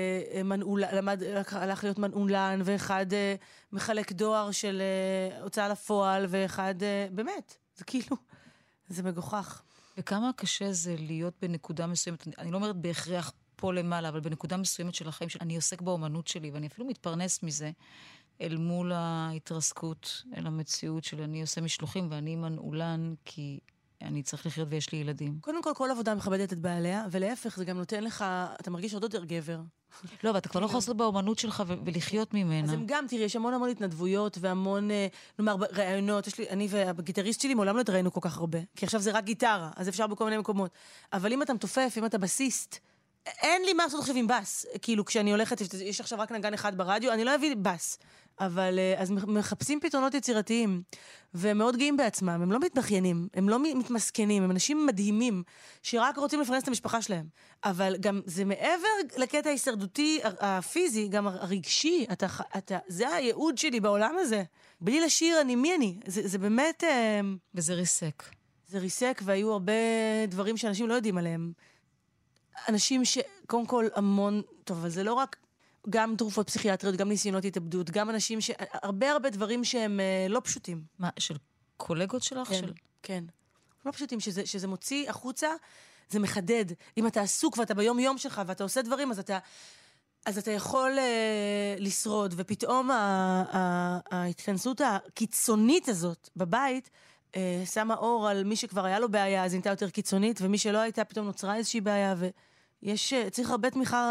הלך להיות מנעולן, ואחד מחלק דואר של הוצאה לפועל, ואחד, באמת, זה כאילו, זה מגוחך. וכמה קשה זה להיות בנקודה מסוימת, אני לא אומרת בהכרח פה למעלה, אבל בנקודה מסוימת של החיים, שאני עוסק באומנות שלי, ואני אפילו מתפרנס מזה, אל מול ההתרסקות, אל המציאות של אני עושה משלוחים, ואני מנעולן, כי... אני צריך לחיות ויש לי ילדים. קודם כל עבודה מכבדת את בעליה, ולהפך, זה גם נותן לך, אתה מרגיש עוד יותר גבר. לא, אבל אתה כבר לא יכול לעשות באומנות שלך ולחיות ממנה. אז הם גם, תראי, יש המון התנדבויות, והמון, נאמר, רעיונות. אני והגיטריסט שלי מעולם לא התראינו כל כך הרבה, כי עכשיו זה רק גיטרה, אז אפשר בכל מיני מקומות. אבל אם אתה מתופף, אם אתה בסיסט, אין לי מה לעשות עכשיו עם בס. כאילו, כשאני הולכת, יש עכשיו רק נגן אחד ברדיו, אני לא אביא בס. אבל אז מחפשים פתרונות יצירתיים, והם מאוד גאים בעצמם, הם לא מתבחיינים, הם לא מתמסכנים, הם אנשים מדהימים, שרק רוצים לפרנס את המשפחה שלהם. אבל גם זה מעבר לקטע ההישרדותי הפיזי, גם הרגשי, זה הייעוד שלי בעולם הזה. בלי לשיר, מי אני? זה באמת... וזה ריסק. זה ריסק, והיו הרבה דברים שאנשים לא יודעים עליהם. אנשים שקודם כל המון... טוב, אבל זה לא רק... גם תרופות פסיכיאטריות, גם ניסיונות התאבדות, גם אנשים הרבה דברים שהם לא פשוטים. מה, של קולגות שלך? כן. לא פשוטים, שזה מוציא החוצה, זה מחדד. אם אתה עסוק ואתה ביום שלך ואתה עושה דברים, אז אתה יכול לשרוד, ופתאום ההתכנסות הקיצונית הזאת בבית, שמה אור על מי שכבר היה לו בעיה, אז היא נהייתה יותר קיצונית, ומי שלא הייתה פתאום נוצרה איזושהי בעיה, צריך הרבה תמיכה,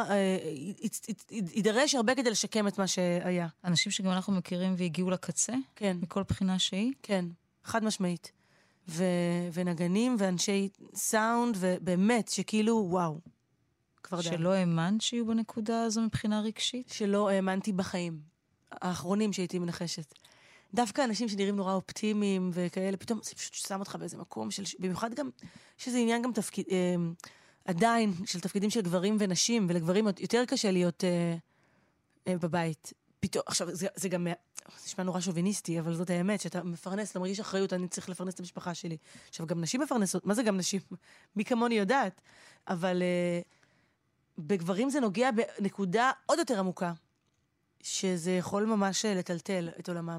יידרש הרבה כדי לשקם את מה שהיה. אנשים שגם אנחנו מכירים והגיעו לקצה? כן. מכל בחינה שהיא? כן, חד משמעית. ונגנים ואנשי סאונד, ובאמת שכאילו, וואו, כבר די. שלא האמנת שיהיו בנקודה הזו מבחינה רגשית? שלא האמנתי בחיים. האחרונים שהייתי מנחשת. דווקא אנשים שנראים נורא אופטימיים וכאלה, פתאום זה פשוט שם אותך באיזה מקום, במיוחד גם, שזה עניין גם תפקיד... עדיין של תפקידים של גברים ונשים, ולגברים יותר קשה להיות בבית. פתאום, עכשיו, זה גם, זה נשמע נורא שוביניסטי, אבל זאת האמת, שאתה מפרנס, אתה מרגיש אחריות, אני צריך לפרנס את המשפחה שלי. עכשיו, גם נשים מפרנסות, מה זה גם נשים? מי כמוני יודעת? אבל בגברים זה נוגע בנקודה עוד יותר עמוקה, שזה יכול ממש לטלטל את עולמם.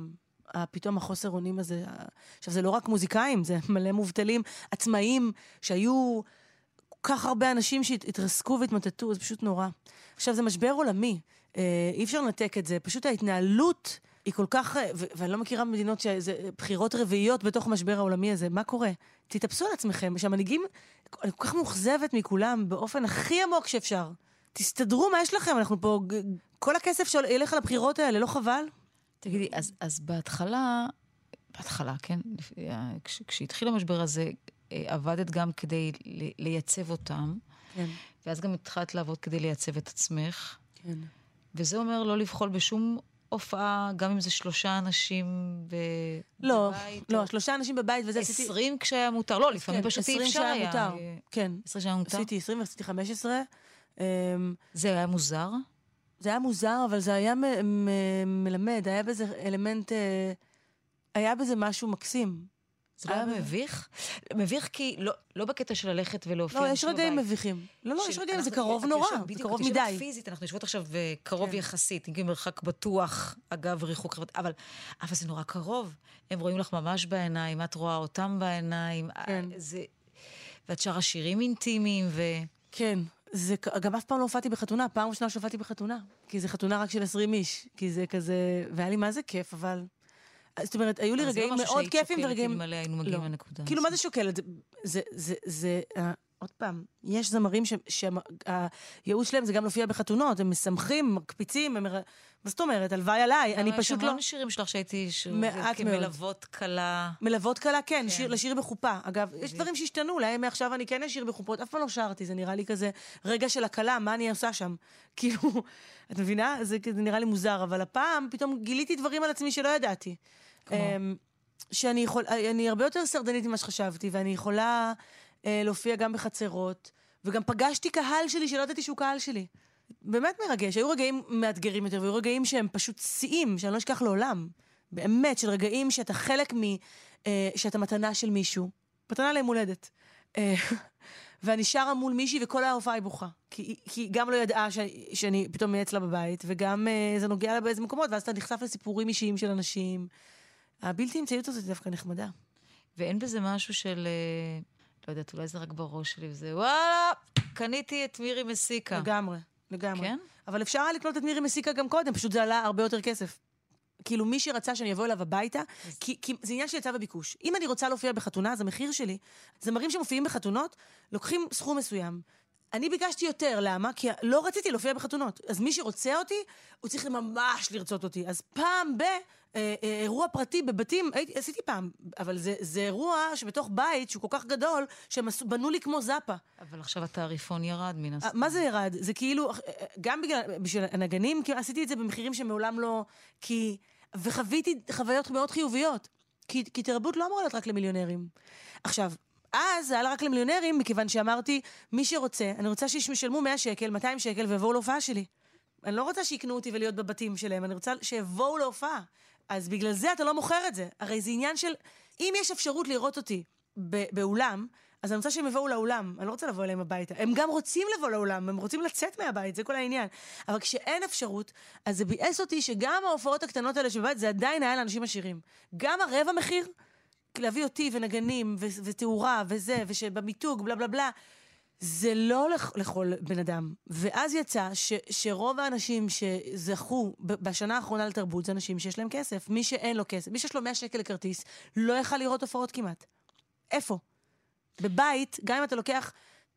פתאום החוסר אונים הזה. עכשיו, זה לא רק מוזיקאים, זה מלא מובטלים, עצמאים, שהיו כל כך הרבה אנשים שהתרסקו והתמוטטו, זה פשוט נורא. עכשיו, זה משבר עולמי, אי אפשר לנתק את זה, פשוט ההתנהלות היא כל כך, ואני לא מכירה מדינות שזה בחירות רביעיות בתוך המשבר העולמי הזה, מה קורה? תתאפסו על עצמכם, שהמנהיגים, אני כל כך מאוכזבת מכולם, באופן הכי עמוק שאפשר. תסתדרו, מה יש לכם? אנחנו פה, כל הכסף שילך על הבחירות האלה, לא חבל? תגידי, אז בהתחלה, כן, כשהתחיל המשבר הזה, עבדת גם כדי לייצב אותם, כן. ואז גם התחלת לעבוד כדי לייצב את עצמך. כן. וזה אומר לא לבחול בשום הופעה, גם אם זה 3 אנשים בבית. לא, 3 אנשים בבית, וזה 20 כשהיה מותר. לא, לפעמים פשוט אי אפשר היה. 20 שהיה מותר, כן. 20 שהיה מותר? עשיתי 20 ועשיתי 15. זה היה מוזר? זה היה מוזר, אבל זה היה מלמד, היה בזה אלמנט, היה בזה משהו מקסים. זה לא היה מביך? מביך כי לא בקטע של ללכת ולהופיע. לא, יש רגעים מביכים. לא, יש רגעים, זה קרוב נורא, זה קרוב מדי. בדיוק, פיזית, אנחנו יושבות עכשיו קרוב יחסית, עם מרחק בטוח, אגב, ריחוק, אבל זה נורא קרוב. הם רואים לך ממש בעיניים, את רואה אותם בעיניים, ואת שרה שירים אינטימיים כן. גם אף פעם לא הופעתי בחתונה, פעם ראשונה שהופעתי בחתונה, כי זה חתונה רק של 20 איש, כי זה כזה, והיה לי מה זה כיף, אבל... זאת אומרת, היו לי רגעים מאוד כיפים ורגעים... מלא, היינו מגיעים לנקודה. כאילו, מה זה שוקלת? זה... עוד פעם, יש זמרים שהייעוץ שלהם זה גם להופיע בחתונות, הם משמחים, מקפיצים, מה זאת אומרת? הלוואי עליי, אני פשוט לא... המון שירים שלך שהייתי מעט מאוד. כמלוות קלה. מלוות קלה, כן, לשיר בחופה. אגב, יש דברים שהשתנו, אולי מעכשיו אני כן אשיר בחופות, אף פעם לא שרתי, זה נראה לי כזה רגע של הקלה, מה אני עושה שם? כאילו, את מבינה? זה נראה לי מוזר, אבל הפעם פתאום גיליתי דברים על עצמי שלא ידעתי. אני הרבה יותר סרדנית ממה שחשבתי, ואני יכולה להופיע גם בחצרות, וגם פגשתי קהל שלי שלא ידעתי שהוא קהל שלי. באמת מרגש. היו רגעים מאתגרים יותר, והיו רגעים שהם פשוט שיאים, שאני לא אשכח לעולם. באמת, של רגעים שאתה חלק שאתה מתנה של מישהו. מתנה להם הולדת. ואני שרה מול מישהי וכל ההופעה היא בוכה. כי גם לא ידעה שאני פתאום מייעץ לה בבית, וגם זה נוגע לה באיזה מקומות, ואז אתה נחשף לסיפורים אישיים של אנשים. הבלתי אמצעיות הזאת דווקא נחמדה. ואין בזה משהו של... לא יודעת, אולי זה רק בראש שלי, וזה, וואלה, קניתי את מירי מסיקה. לגמרי. כן? אבל אפשר היה לקנות את מירי מסיקה גם קודם, פשוט זה עלה הרבה יותר כסף. כאילו מי שרצה שאני אבוא אליו הביתה, כי זה עניין של היצע וביקוש. אם אני רוצה להופיע בחתונה, אז המחיר שלי, זמרים שמופיעים בחתונות, לוקחים סכום מסוים. אני ביקשתי יותר, למה? כי לא רציתי להופיע בחתונות. אז מי שרוצה אותי, הוא צריך ממש לרצות אותי. אז פעם אירוע פרטי בבתים, עשיתי פעם, אבל זה אירוע שבתוך בית שהוא כל כך גדול, שהם בנו לי כמו זאפה. אבל עכשיו התעריפון ירד מן הסתם. מה זה ירד? זה כאילו, גם בשביל הנגנים, עשיתי את זה במחירים שמעולם לא... וחוויתי חוויות מאוד חיוביות. כי תרבות לא אמורה להיות רק למיליונרים. עכשיו, אז זה היה רק למיליונרים, מכיוון שאמרתי, מי שרוצה, אני רוצה שישלמו 100 שקל, 200 שקל, ויבואו להופעה שלי. אני לא רוצה שיקנו אותי ולהיות בבתים שלהם, אני רוצה שיבואו להופעה. אז בגלל זה אתה לא מוכר את זה. הרי זה עניין של, אם יש אפשרות לראות אותי באולם, אז אני רוצה שהם יבואו לאולם. אני לא רוצה לבוא אליהם הביתה. הם גם רוצים לבוא לאולם, הם רוצים לצאת מהבית, זה כל העניין. אבל כשאין אפשרות, אז זה ביאס אותי שגם ההופעות הקטנות האלה שבבית, זה עדיין היה לאנשים עשירים. גם הרבע מחיר, להביא אותי ונגנים ותאורה וזה, ושבמיתוג, בלה בלה בלה, זה לא לכל בן אדם. ואז יצא שרוב האנשים שזכו בשנה האחרונה לתרבות, זה אנשים שיש להם כסף. מי שאין לו כסף, מי שיש לו 100 שקל לכרטיס, לא יכל לראות הופעות כמעט. איפה? בבית, גם אם אתה לוקח,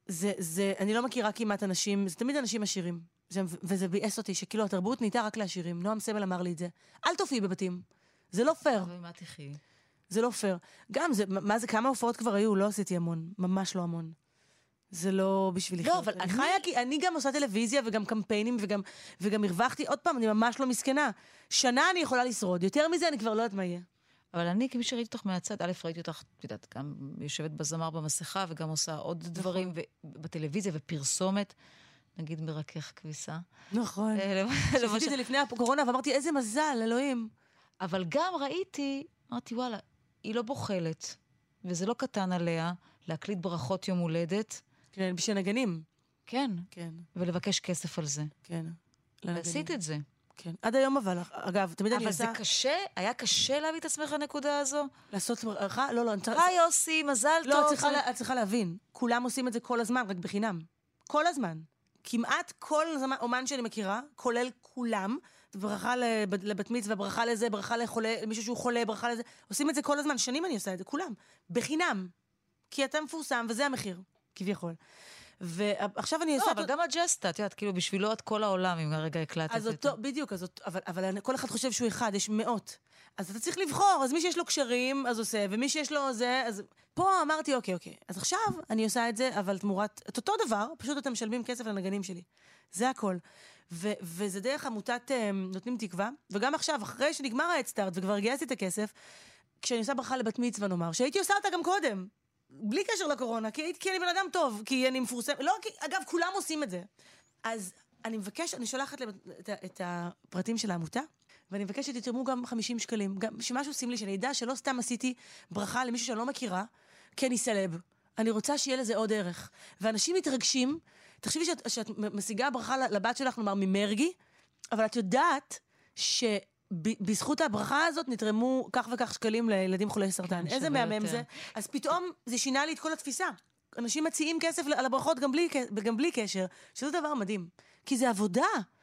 אני לא מכירה כמעט אנשים, זה תמיד אנשים עשירים. וזה ביאס אותי, שכאילו התרבות נהייתה רק לעשירים. נועם סמל אמר לי את זה. אל תופיעי בבתים. זה לא פייר. אבל מה תחי? זה לא פייר. גם זה, מה זה, כמה הופעות כבר היו? לא עשיתי המון. ממש לא המון. זה לא בשבילי. לא, אבל אני גם עושה טלוויזיה וגם קמפיינים וגם הרווחתי. עוד פעם, אני ממש לא מסכנה. שנה אני יכולה לשרוד. יותר מזה אני כבר לא יודעת מה יהיה. אבל אני, כמי שראיתי אותך מהצד, ראיתי אותך, יודעת, גם יושבת בזמר במסכה, וגם עושה עוד דברים, בטלוויזיה ופרסומת, נגיד מרכך כביסה. נכון. עשיתי את זה לפני הקורונה, ואמרתי, איזה מזל, אלוהים. אבל גם ראיתי, אמרתי, וואלה, היא לא בוחלת, וזה לא קטן עליה, להקליט ברכות יום הולדת. כן, בשביל נגנים. כן. כן. ולבקש כסף על זה. כן. ועשית את זה. כן. עד היום אבל, אגב, תמיד אני אבל עושה... זה קשה? היה קשה להביא את עצמך לנקודה הזו? לעשות ברכה? לא, היי יוסי, מזל טוב. לא, את צריכה להבין. כולם עושים את זה כל הזמן, רק בחינם. כל הזמן. כמעט כל אומן שאני מכירה, כולל כולם, ברכה לבת מצווה, ברכה לזה, ברכה למישהו שהוא חולה, ברכה לזה. עושים את זה כל הזמן. שנים אני עושה את זה, כולם. בחינם. כי אתה מפורסם, וזה המחיר, כביכול. ועכשיו אני עושה... לא, אבל גם הג'סטה, את יודעת, כאילו בשבילו את כל העולם, אם הרגע הקלטת אז אותו. בדיוק, אבל כל אחד חושב שהוא אחד, יש מאות. אז אתה צריך לבחור, אז מי שיש לו קשרים, אז עושה, ומי שיש לו זה, אז... פה אמרתי, אוקיי. אז עכשיו אני עושה את זה, אבל תמורת... את אותו דבר, פשוט אתם משלמים כסף לנגנים שלי. זה הכל. וזה דרך עמותת נותנים תקווה, וגם עכשיו, אחרי שנגמר ההדסטארט, וכבר גייסתי את הכסף, כשאני עושה ברכה לבת מצווה, נאמר, שהייתי עושה אותה גם קודם. בלי קשר לקורונה, כי אני בן אדם טוב, כי אני מפורסם, לא, אגב, כולם עושים את זה. אז אני שולחת את הפרטים של העמותה, ואני מבקשת שתתרמו גם 50 שקלים, גם שמשהו עושים לי, שאני ידע שלא סתם עשיתי ברכה למישהו שאני לא מכירה, כי אני סלב. אני רוצה שיהיה לזה עוד ערך. ואנשים מתרגשים, תחשבי שאת משיגה ברכה לבת שלך, נאמר, ממרגי, אבל את יודעת בזכות הברכה הזאת נתרמו כך וכך שקלים לילדים חולי סרטן. איזה מהמם זה. אז פתאום זה שינה לי את כל התפיסה. אנשים מציעים כסף על הברכות גם בלי קשר, שזה דבר מדהים. כי זה עבודה.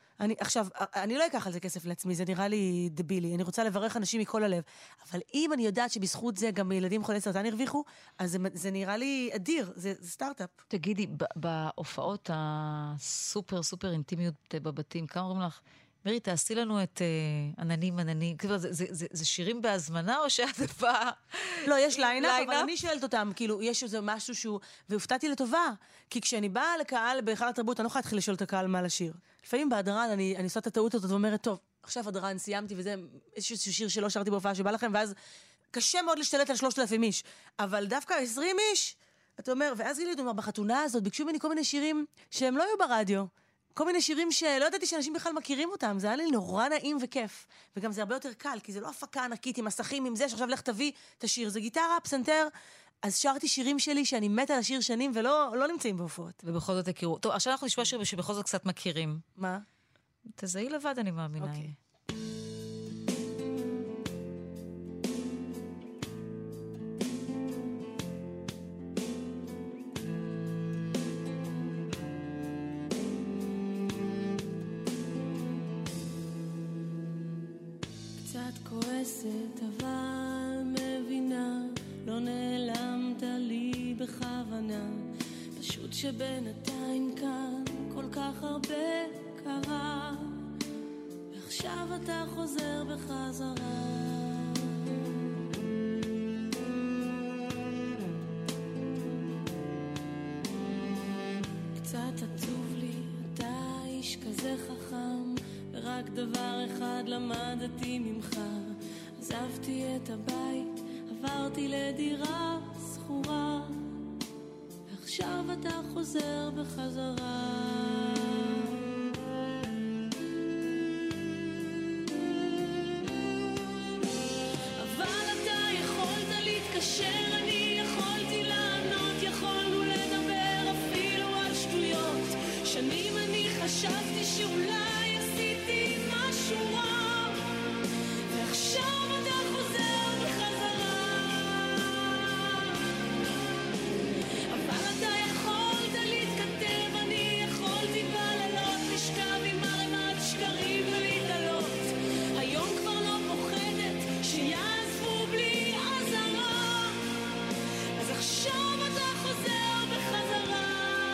אני לא אקח על זה כסף לעצמי, זה נראה לי דבילי. אני רוצה לברך אנשים מכל הלב. אבל אם אני יודעת שבזכות זה גם ילדים חולי סרטן הרוויחו, אז זה נראה לי אדיר, זה סטארט-אפ. תגידי, בהופעות הסופר סופר אינטימיות בבתים, כמה אומרים לך, מירי, תעשי לנו את עננים. זה שירים בהזמנה או שאת באה? לא, יש ליינאפ, אבל אני שואלת אותם, כאילו, יש איזה משהו שהוא... והופתעתי לטובה, כי כשאני באה לקהל בהיכל התרבות, אני לא יכולה להתחיל לשאול את הקהל מה לשיר. לפעמים בהדרן אני עושה את הטעות הזאת ואומרת, טוב, עכשיו הדרן, סיימתי, וזה איזשהו שיר שלא שרתי בהופעה שבא לכם, ואז קשה מאוד להשתלט על 3,000 איש. אבל דווקא 20 איש, אתה אומר, ואז גילי, בחתונה הזאת, ביקשו ממני כל מיני שירים שהם לא היו ברדיו. כל מיני שירים שלא ידעתי שאנשים בכלל מכירים אותם, זה היה לי נורא נעים וכיף. וגם זה הרבה יותר קל, כי זה לא הפקה ענקית עם מסכים, עם זה, שעכשיו לך תביא את השיר. זה גיטרה, פסנתר, אז שרתי שירים שלי שאני מתה לשיר שנים ולא נמצאים בהופעות. ובכל זאת הכירו. טוב, עכשיו אנחנו נשמע שיר שבכל זאת קצת מכירים. מה? תזהי לבד, אני מאמינה. אוקיי. כועסת אבל מבינה, לא נעלמת לי בכוונה, פשוט שבינתיים כאן כל כך הרבה קרה, ועכשיו אתה חוזר בחזרה. קצת עצוב לי, אתה איש כזה חכם, ורק דבר אחד למדתי ממך, עזבתי את הבית, עברתי לדירה סחורה, ועכשיו אתה חוזר בחזרה. אבל אתה יכולת להתקשר, אני יכולתי לענות, יכולנו לדבר אפילו על שטויות. שנים אני חשבתי שאולי עשיתי משהו רע, ועכשיו אתה חוזר בחזרה. אבל אתה יכולת להתכתב, אני יכולתי בלילות לשכב עם ערימת שקרים ולהתעלות. היום כבר לא פוחדת שיעזבו בלי עזרה, אז עכשיו אתה חוזר בחזרה.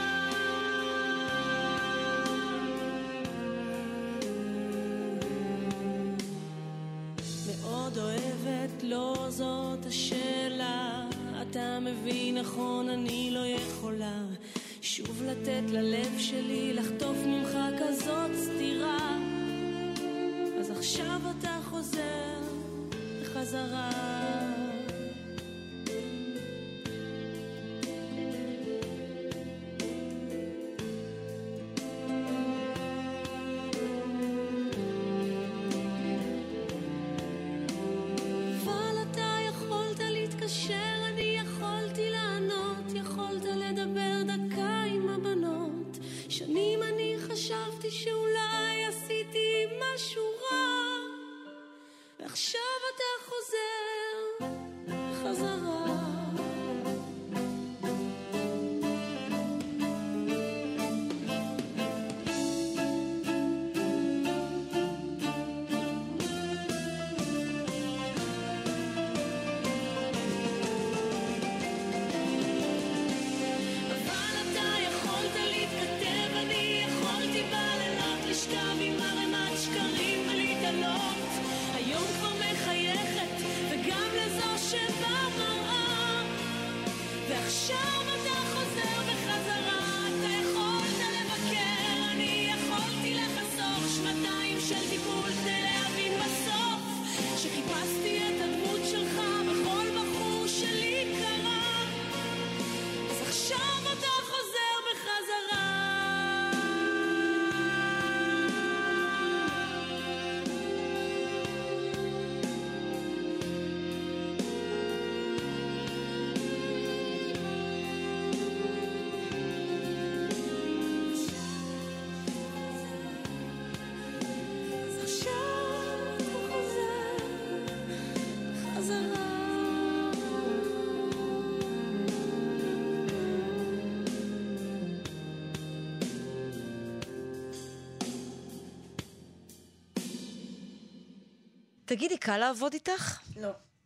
מאוד אוהבת, לא זאת השאלה, אתה מבין נכון, אני לא יכולה שוב לתת ללב שלי לחטוף ממך כזאת סתירה, אז עכשיו אתה חוזר בחזרה. אני יכולתי לענות, יכולת לדבר דקה עם הבנות. שנים אני חשבתי שאולי עשיתי משהו רע, ועכשיו אתה חוזר חזרה. עכשיו אתה חוזר בחזרה, אתה יכולת לבקר, אני יכולתי לחסוך שנתיים של טיפול כדי להבין בסוף שחיפשתי את הדמות שלך בכל בחור שלי קרה, אז עכשיו אתה חוזר בחזרה. תגידי, קל לעבוד איתך? לא.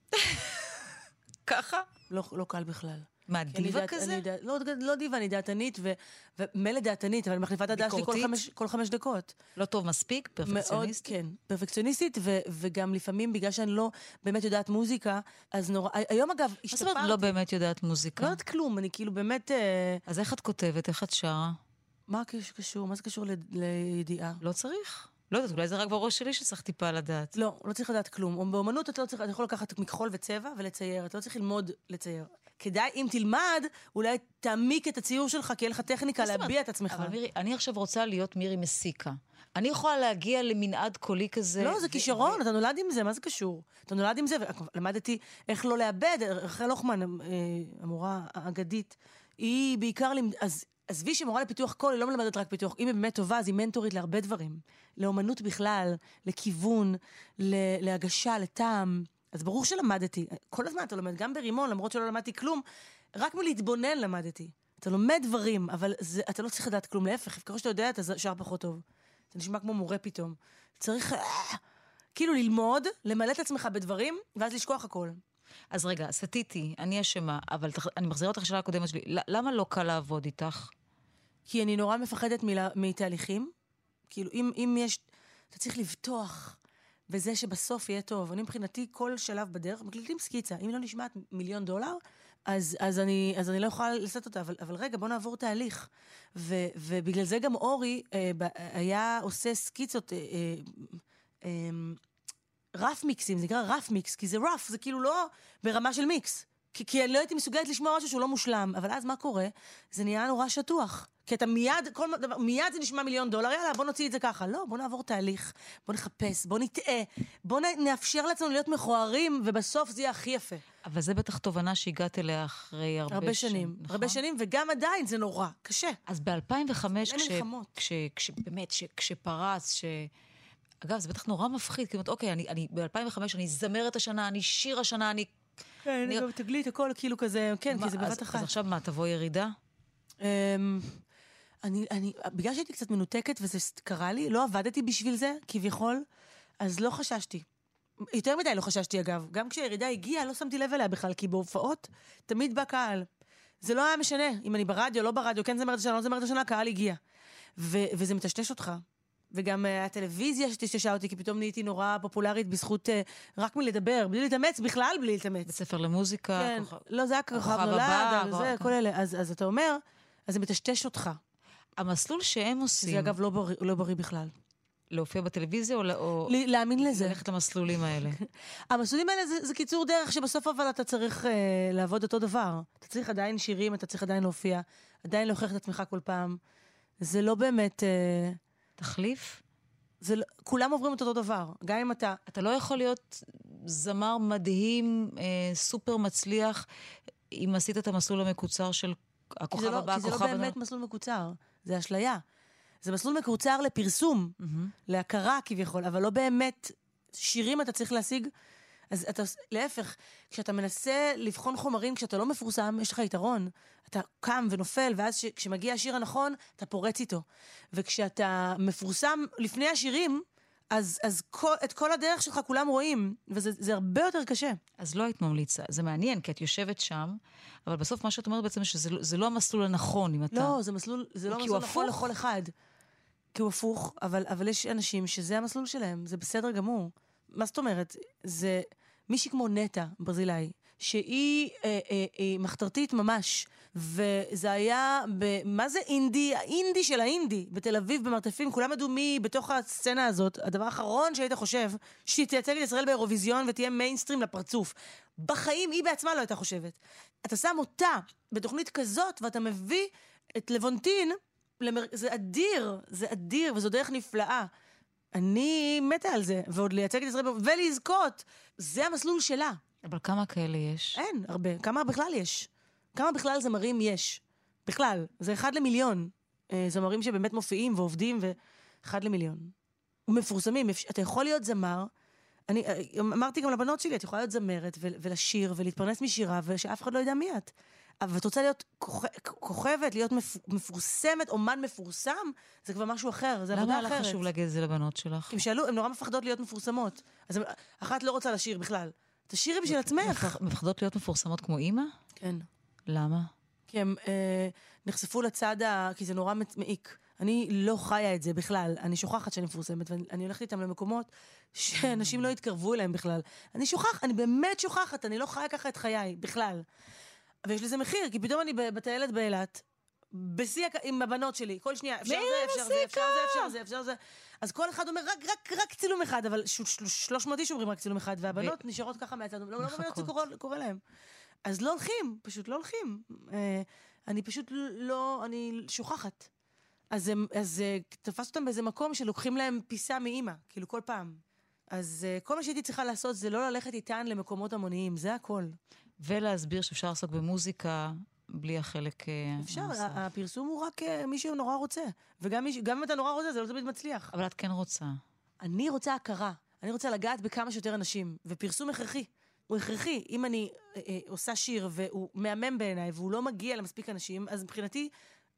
ככה? לא קל בכלל. מה, דיבה כזה? לא דיבה, אני דעתנית, ומלא דעתנית, אבל אני מחליפה את הדעה שלי כל 5 דקות. לא טוב מספיק? פרפקציוניסטית? כן, פרפקציוניסטית, וגם לפעמים בגלל שאני לא באמת יודעת מוזיקה, אז נורא... היום אגב, השתפרתי... זאת אומרת, לא באמת יודעת מוזיקה? לא יודעת כלום, אני כאילו באמת... אז איך את כותבת? איך את שרה? מה קשור? מה זה קשור לידיעה? לא צריך. לא יודעת, אולי זה רק בראש שלי שצריך טיפה לדעת. לא צריך לדעת כלום. באמנות אתה יכול לקחת מכחול וצבע ולצייר, אתה לא צריך ללמוד לצייר. כדאי, אם תלמד, אולי תעמיק את הציור שלך, כי אין לך טכניקה להביע את עצמך. אבל מירי, אני עכשיו רוצה להיות מירי מסיקה. אני יכולה להגיע למנעד קולי כזה... לא, זה כישרון, אתה נולד עם זה, מה זה קשור? אתה נולד עם זה, ולמדתי איך לא לאבד, רחל לוחמן, המורה האגדית, היא בעיקר... עזבי שמורה לפיתוח קול, היא לא מלמדת רק פיתוח, אם היא באמת טובה, אז היא מנטורית להרבה דברים. לאומנות בכלל, לכיוון, להגשה, לטעם. אז ברור שלמדתי. כל הזמן אתה לומד, גם ברימון, למרות שלא למדתי כלום, רק מלהתבונן למדתי. אתה לומד דברים, אבל אתה לא צריך לדעת כלום, להפך. ככל שאתה יודע, אתה שר פחות טוב. זה נשמע כמו מורה פתאום. צריך כאילו ללמוד, למלא את עצמך בדברים, ואז לשכוח הכל. אז רגע, סתיתי, אני אשמה, אבל אני מחזירה אותך לשאלה הקודמת שלי. למה לא קל לעבוד איתך? כי אני נורא מפחדת מתהליכים. כאילו, אם יש... אתה צריך לבטוח בזה שבסוף יהיה טוב. אני מבחינתי, כל שלב בדרך, מקליטים סקיצה. אם לא נשמעת $1,000,000, אז אני לא יכולה לעשות אותה. אבל רגע, בוא נעבור תהליך. ובגלל זה גם אורי היה עושה סקיצות... רף מיקסים, זה נקרא רף מיקס, כי זה רף, זה כאילו לא ברמה של מיקס. כי אני לא הייתי מסוגלת לשמוע משהו שהוא לא מושלם, אבל אז מה קורה? זה נהיה נורא שטוח. כי אתה מיד זה נשמע $1,000,000, יאללה, בוא נוציא את זה ככה. לא, בוא נעבור תהליך, בוא נחפש, בוא נטעה, בוא נאפשר לעצמנו להיות מכוערים, ובסוף זה יהיה הכי יפה. אבל זה בטח תובנה שהגעת אליה אחרי הרבה שנים. נכון? הרבה שנים, וגם עדיין זה נורא, קשה. אז ב-2005, באמת, כשפרץ, אגב, זה בטח נורא מפחיד, כי אוקיי, אני ב-2005, אני זמרת השנה, אני שיר השנה, כן, אני גם תגלית, הכל כאילו כזה, כן, כי זה בבת אחת. אז עכשיו מה, תבוא ירידה? בגלל שהייתי קצת מנותקת, וזה קרה לי, לא עבדתי בשביל זה, כביכול, אז לא חששתי. יותר מדי לא חששתי, אגב. גם כשהירידה הגיעה, לא שמתי לב אליה בכלל, כי בהופעות תמיד בא קהל. זה לא היה משנה, אם אני ברדיו, לא ברדיו, כן זמרת השנה, לא זמרת השנה, קהל הגיע. וזה מטשטש אותך. וגם הטלוויזיה שתשתשה אותי, כי פתאום נהייתי נורא פופולרית בזכות רק מלדבר, בלי להתאמץ, בכלל בלי להתאמץ. בית ספר למוזיקה. כן, לא, זה היה כוכב נולד, זה, כל אלה. אז אתה אומר, אז זה מטשטש אותך. המסלול שהם עושים... זה אגב לא בריא בכלל. להופיע בטלוויזיה או... להאמין לזה. ללכת למסלולים האלה. המסלולים האלה זה קיצור דרך שבסוף אבל אתה צריך לעבוד אותו דבר. אתה צריך עדיין שירים, אתה צריך עדיין להופיע, עדיין להוכיח את עצמך כל פעם. זה לא באמת... תחליף? כולם עוברים את אותו דבר. גם אם אתה... אתה לא יכול להיות זמר מדהים, סופר מצליח, אם עשית את המסלול המקוצר של הכוכב הבא, הכוכב... כי זה לא באמת מסלול מקוצר. זה אשליה. זה מסלול מקוצר לפרסום, להכרה כביכול, אבל לא באמת שירים אתה צריך להשיג. אז אתה, להפך, כשאתה מנסה לבחון חומרים, כשאתה לא מפורסם, יש לך יתרון. אתה קם ונופל, ואז כשמגיע השיר הנכון, אתה פורץ איתו. וכשאתה מפורסם לפני השירים, אז את כל הדרך שלך כולם רואים, וזה הרבה יותר קשה. אז לא היית ממליצה. זה מעניין, כי את יושבת שם, אבל בסוף מה שאת אומרת בעצם שזה לא המסלול הנכון, אם אתה... לא, זה לא מסלול נכון לכל אחד. כי הוא הפוך, אבל יש אנשים שזה המסלול שלהם, זה בסדר גמור. מה זאת אומרת? זה מישהי כמו נטה, ברזילאי, שהיא מחתרתית ממש, וזה היה, מה זה אינדי? האינדי של האינדי, בתל אביב, במרתפים, כולם אדומי בתוך הסצנה הזאת. הדבר האחרון שהיית חושב, שהיא תייצג את ישראל באירוויזיון ותהיה מיינסטרים לפרצוף. בחיים היא בעצמה לא הייתה חושבת. אתה שם אותה בתוכנית כזאת, ואתה מביא את לבונטין, זה אדיר, וזו דרך נפלאה. אני מתה על זה, ועוד לייצג את ישראל ולזכות. זה המסלול שלה. אבל כמה כאלה יש? אין, הרבה. כמה בכלל יש? כמה בכלל זמרים יש? בכלל. זה 1 למיליון. זמרים שבאמת מופיעים ועובדים, ו1 למיליון. ומפורסמים. אתה יכול להיות זמר. אני אמרתי גם לבנות שלי, את יכולה להיות זמרת ולשיר ולהתפרנס משירה, ושאף אחד לא יודע מי את. אבל את רוצה להיות כוכבת, להיות מפורסמת, אומן מפורסם, זה כבר משהו אחר, זה עבודה אחרת. למה לך חשוב להגיד את זה לבנות שלך? כי שאלו, הן נורא מפחדות להיות מפורסמות. אז אחת לא רוצה לשיר בכלל. תשירי בשביל עצמך. מפחדות להיות מפורסמות כמו אימא? כן. למה? כי הם נחשפו לצד, כי זה נורא מעיק. אני לא חיה את זה בכלל. אני שוכחת שאני מפורסמת, ואני הולכת איתם למקומות שאנשים לא יתקרבו אליהם בכלל. אני באמת שוכחת, אני לא חיה ככה את חיי, בכלל. ויש לזה מחיר, כי פתאום אני בטיילת באילת, בשיא עם הבנות שלי, כל שנייה, אפשר זה. אז כל אחד אומר, רק צילום אחד, אבל 300 איש אומרים רק צילום אחד, והבנות נשארות ככה מהצד, לא אומרת זה קורה להם. אז לא הולכים, פשוט לא הולכים. אני פשוט לא, אני שוכחת. אז תפס אותם באיזה מקום שלוקחים להם פיסה מאמא, כאילו כל פעם. אז כל מה שהייתי צריכה לעשות זה לא ללכת איתן למקומות המוניים, זה הכל. ולהסביר שאפשר לעסוק במוזיקה בלי החלק... אפשר, הפרסום הוא רק מי שנורא רוצה. וגם אם אתה נורא רוצה, זה לא תמיד מצליח. אבל את כן רוצה. אני רוצה הכרה. אני רוצה לגעת בכמה שיותר אנשים. ופרסום הכרחי. הוא הכרחי. אם אני עושה שיר והוא מהמם בעיניי, והוא לא מגיע למספיק אנשים, אז מבחינתי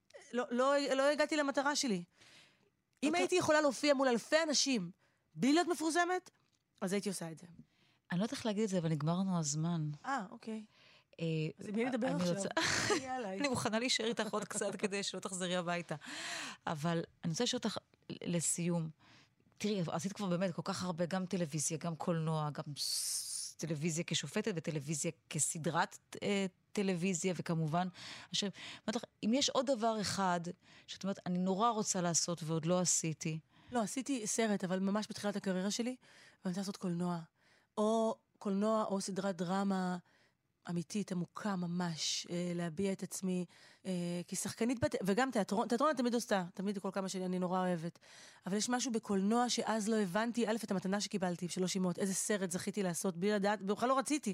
לא הגעתי למטרה שלי. אם הייתי יכולה להופיע מול אלפי אנשים, בלי להיות מפורסמת, אז הייתי עושה את זה. אני לא יודעת איך להגיד את זה, אבל נגמרנו הזמן. אוקיי. אז מי נדבר עכשיו? אני מוכנה להישאר איתך עוד קצת כדי שלא תחזרי הביתה. אבל אני רוצה לשאול אותך לסיום. תראי, עשית כבר באמת כל כך הרבה, גם טלוויזיה, גם קולנוע, גם טלוויזיה כשופטת וטלוויזיה כסדרת טלוויזיה, וכמובן, אם יש עוד דבר אחד, שאת אומרת, אני נורא רוצה לעשות ועוד לא עשיתי. לא, עשיתי סרט, אבל ממש בתחילת הקריירה שלי, ואני רוצה לעשות קולנוע. או קולנוע או סדרת דרמה אמיתית, עמוקה ממש, להביע את עצמי כשחקנית, וגם תיאטרון אני תמיד עושה, תמיד כל כמה שאני נורא אוהבת. אבל יש משהו בקולנוע שאז לא הבנתי, את המתנה שקיבלתי, 3 שמות, איזה סרט זכיתי לעשות, בלי לדעת, בכלל לא רציתי.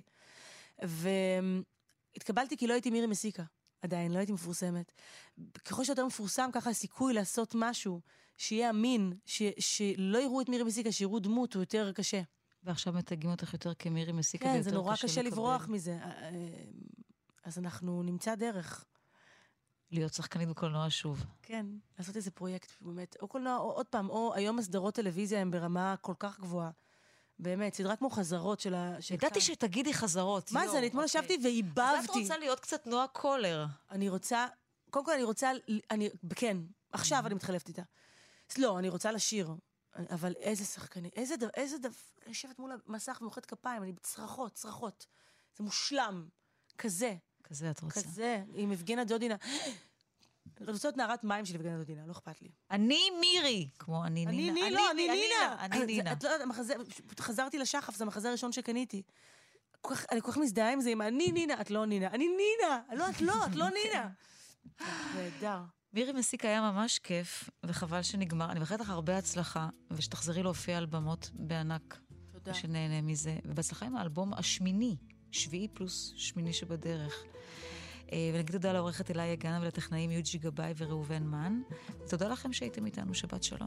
והתקבלתי כי לא הייתי מירי מסיקה, עדיין, לא הייתי מפורסמת. ככל שיותר מפורסם, ככה הסיכוי לעשות משהו, שיהיה אמין, שלא יראו את מירי מסיקה, שיראו דמות, הוא יותר קשה. ועכשיו מתגים אותך יותר כמירי מסיקה. כן, זה נורא קשה לברוח מזה. אז אנחנו נמצא דרך. להיות שחקנית בקולנוע שוב. כן, לעשות איזה פרויקט, באמת. או קולנוע, או עוד פעם, או היום הסדרות טלוויזיה הם ברמה כל כך גבוהה. באמת, סדרה כמו חזרות של ידעתי שתגידי חזרות. מה זה? אני אתמול ישבתי והיבבתי. אז את רוצה להיות קצת נועה קולר. אני רוצה, קודם כל אני רוצה, כן, עכשיו אני מתחלפת איתה. לא, אני רוצה לשיר. אבל איזה שחקנית, איזה דבר, אני יושבת מול המסך ומוחאת כפיים, אני בצרחות. זה מושלם. כזה את רוצה. כזה, עם אבגנה דודינה. אני רוצה להיות נערת מים של אבגנה דודינה, לא אכפת לי. אני מירי, כמו אני נינה. אני נינה. חזרתי לשחף, זה המחזה הראשון שקניתי. אני כל כך מזדהה עם זה, עם אני נינה, את לא נינה. אני נינה! את לא נינה. נהדר. מירי מסיקה היה ממש כיף, וחבל שנגמר. אני מאחלת לך הרבה הצלחה, ושתחזרי להופיע על במות בענק. תודה. ושנהנה מזה. ובהצלחה עם האלבום השמיני, 7+8 שבדרך. ונגיד תודה לעורכת אליה גנה ולטכנאים יוג'י גבאי וראובן מן. תודה לכם שהייתם איתנו, שבת שלום.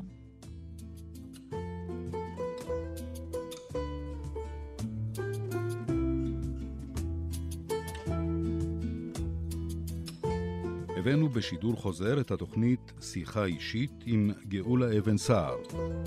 הבאנו בשידור חוזר את התוכנית שיחה אישית עם גאולה אבן סער.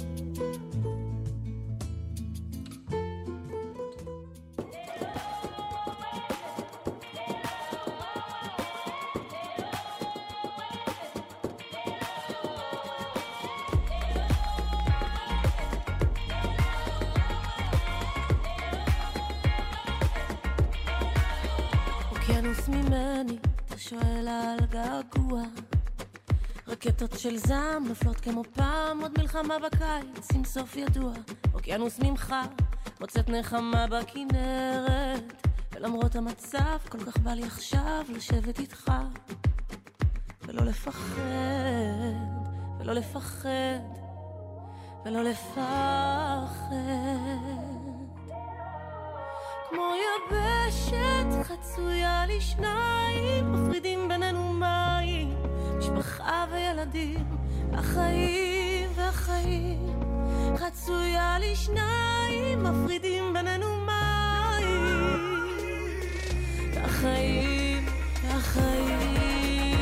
אוקיינוס ממני שואל על געגוע, רקטות של זעם נופלות כמו פעם, עוד מלחמה בקיץ עם סוף ידוע. אוקיינוס ממך מוצאת נחמה בכנרת, ולמרות המצב כל כך בא לי עכשיו לשבת איתך ולא לפחד, ולא לפחד, ולא לפחד. כמו יבשת חצויה לי שניים, מפרידים בינינו מים, משפחה וילדים, החיים והחיים. חצויה לי שניים, מפרידים בינינו מים, החיים והחיים.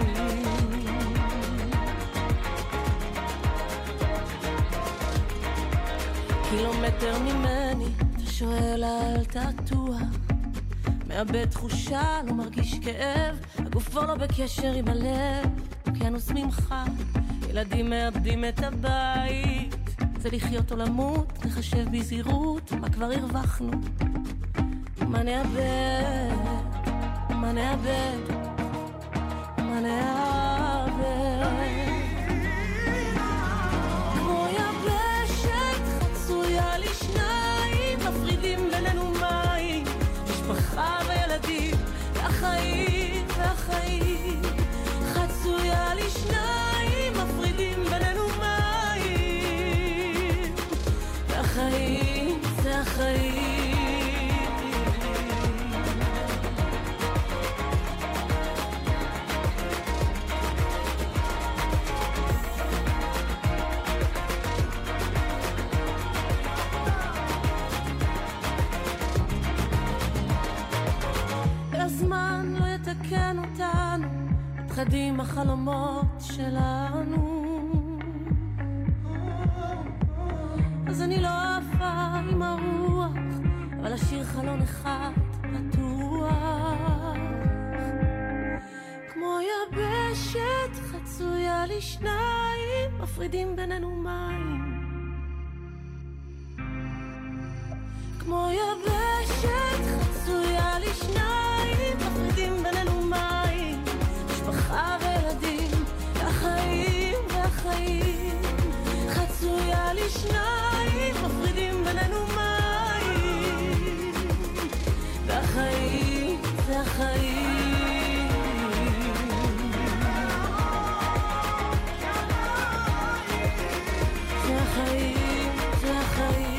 קילומטר ממני שואל על תעתוע, מאבד תחושה, לא מרגיש כאב, הגוף כבר לא בקשר עם הלב. אוקיינוס ממך, ילדים מאבדים את הבית, זה לחיות או למות, נחשב בזהירות מה כבר הרווחנו, מה נאבד, מה נאבד, מה נאבד. כמו יבשת חצויה לי שניים, מפרידים בינינו מים, משפחה וילדים, החיים והחיים. חצויה לי שניים, מפרידים בינינו מים, והחיים זה החיים. הזמן לא יתקן אותנו, פחדים החלומות שלנו, אז אני לא עפה עם הרוח, אבל השיר חלון אחד פתוח. כמו יבשת חצויה לי שניים, מפרידים בינינו מים. כמו יבשת חצויה לי שניים, מפרידים בינינו מים, משפחה וילדים, החיים והחיים. חצויה לי שניים, מפרידים בינינו מים, והחיים זה החיים. זה החיים, זה החיים.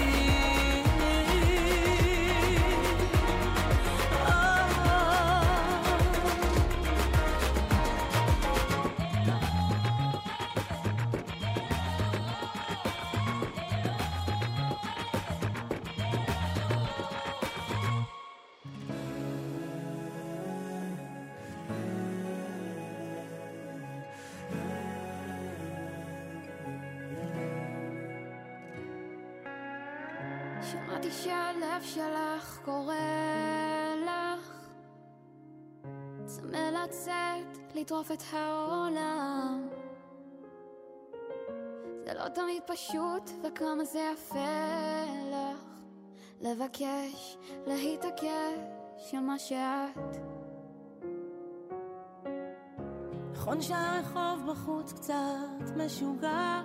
שמעתי שהלב שלך קורא לך, צמא לצאת, לטרוף את העולם. זה לא תמיד פשוט, וכמה זה יפה לך לבקש, להתעקש על מה שאת. נכון שהרחוב בחוץ קצת משוגע,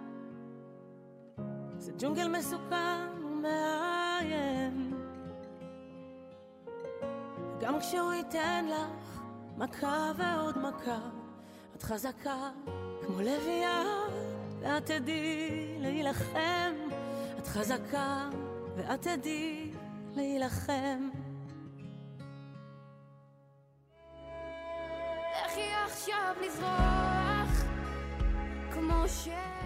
זה ג'ונגל מסוכן ומאיים, גם כשהוא ייתן לך מכה ועוד מכה, את חזקה כמו לביאה ואת תדעי להילחם. את חזקה ואת תדעי להילחם. עכשיו לזרוח כמו ש...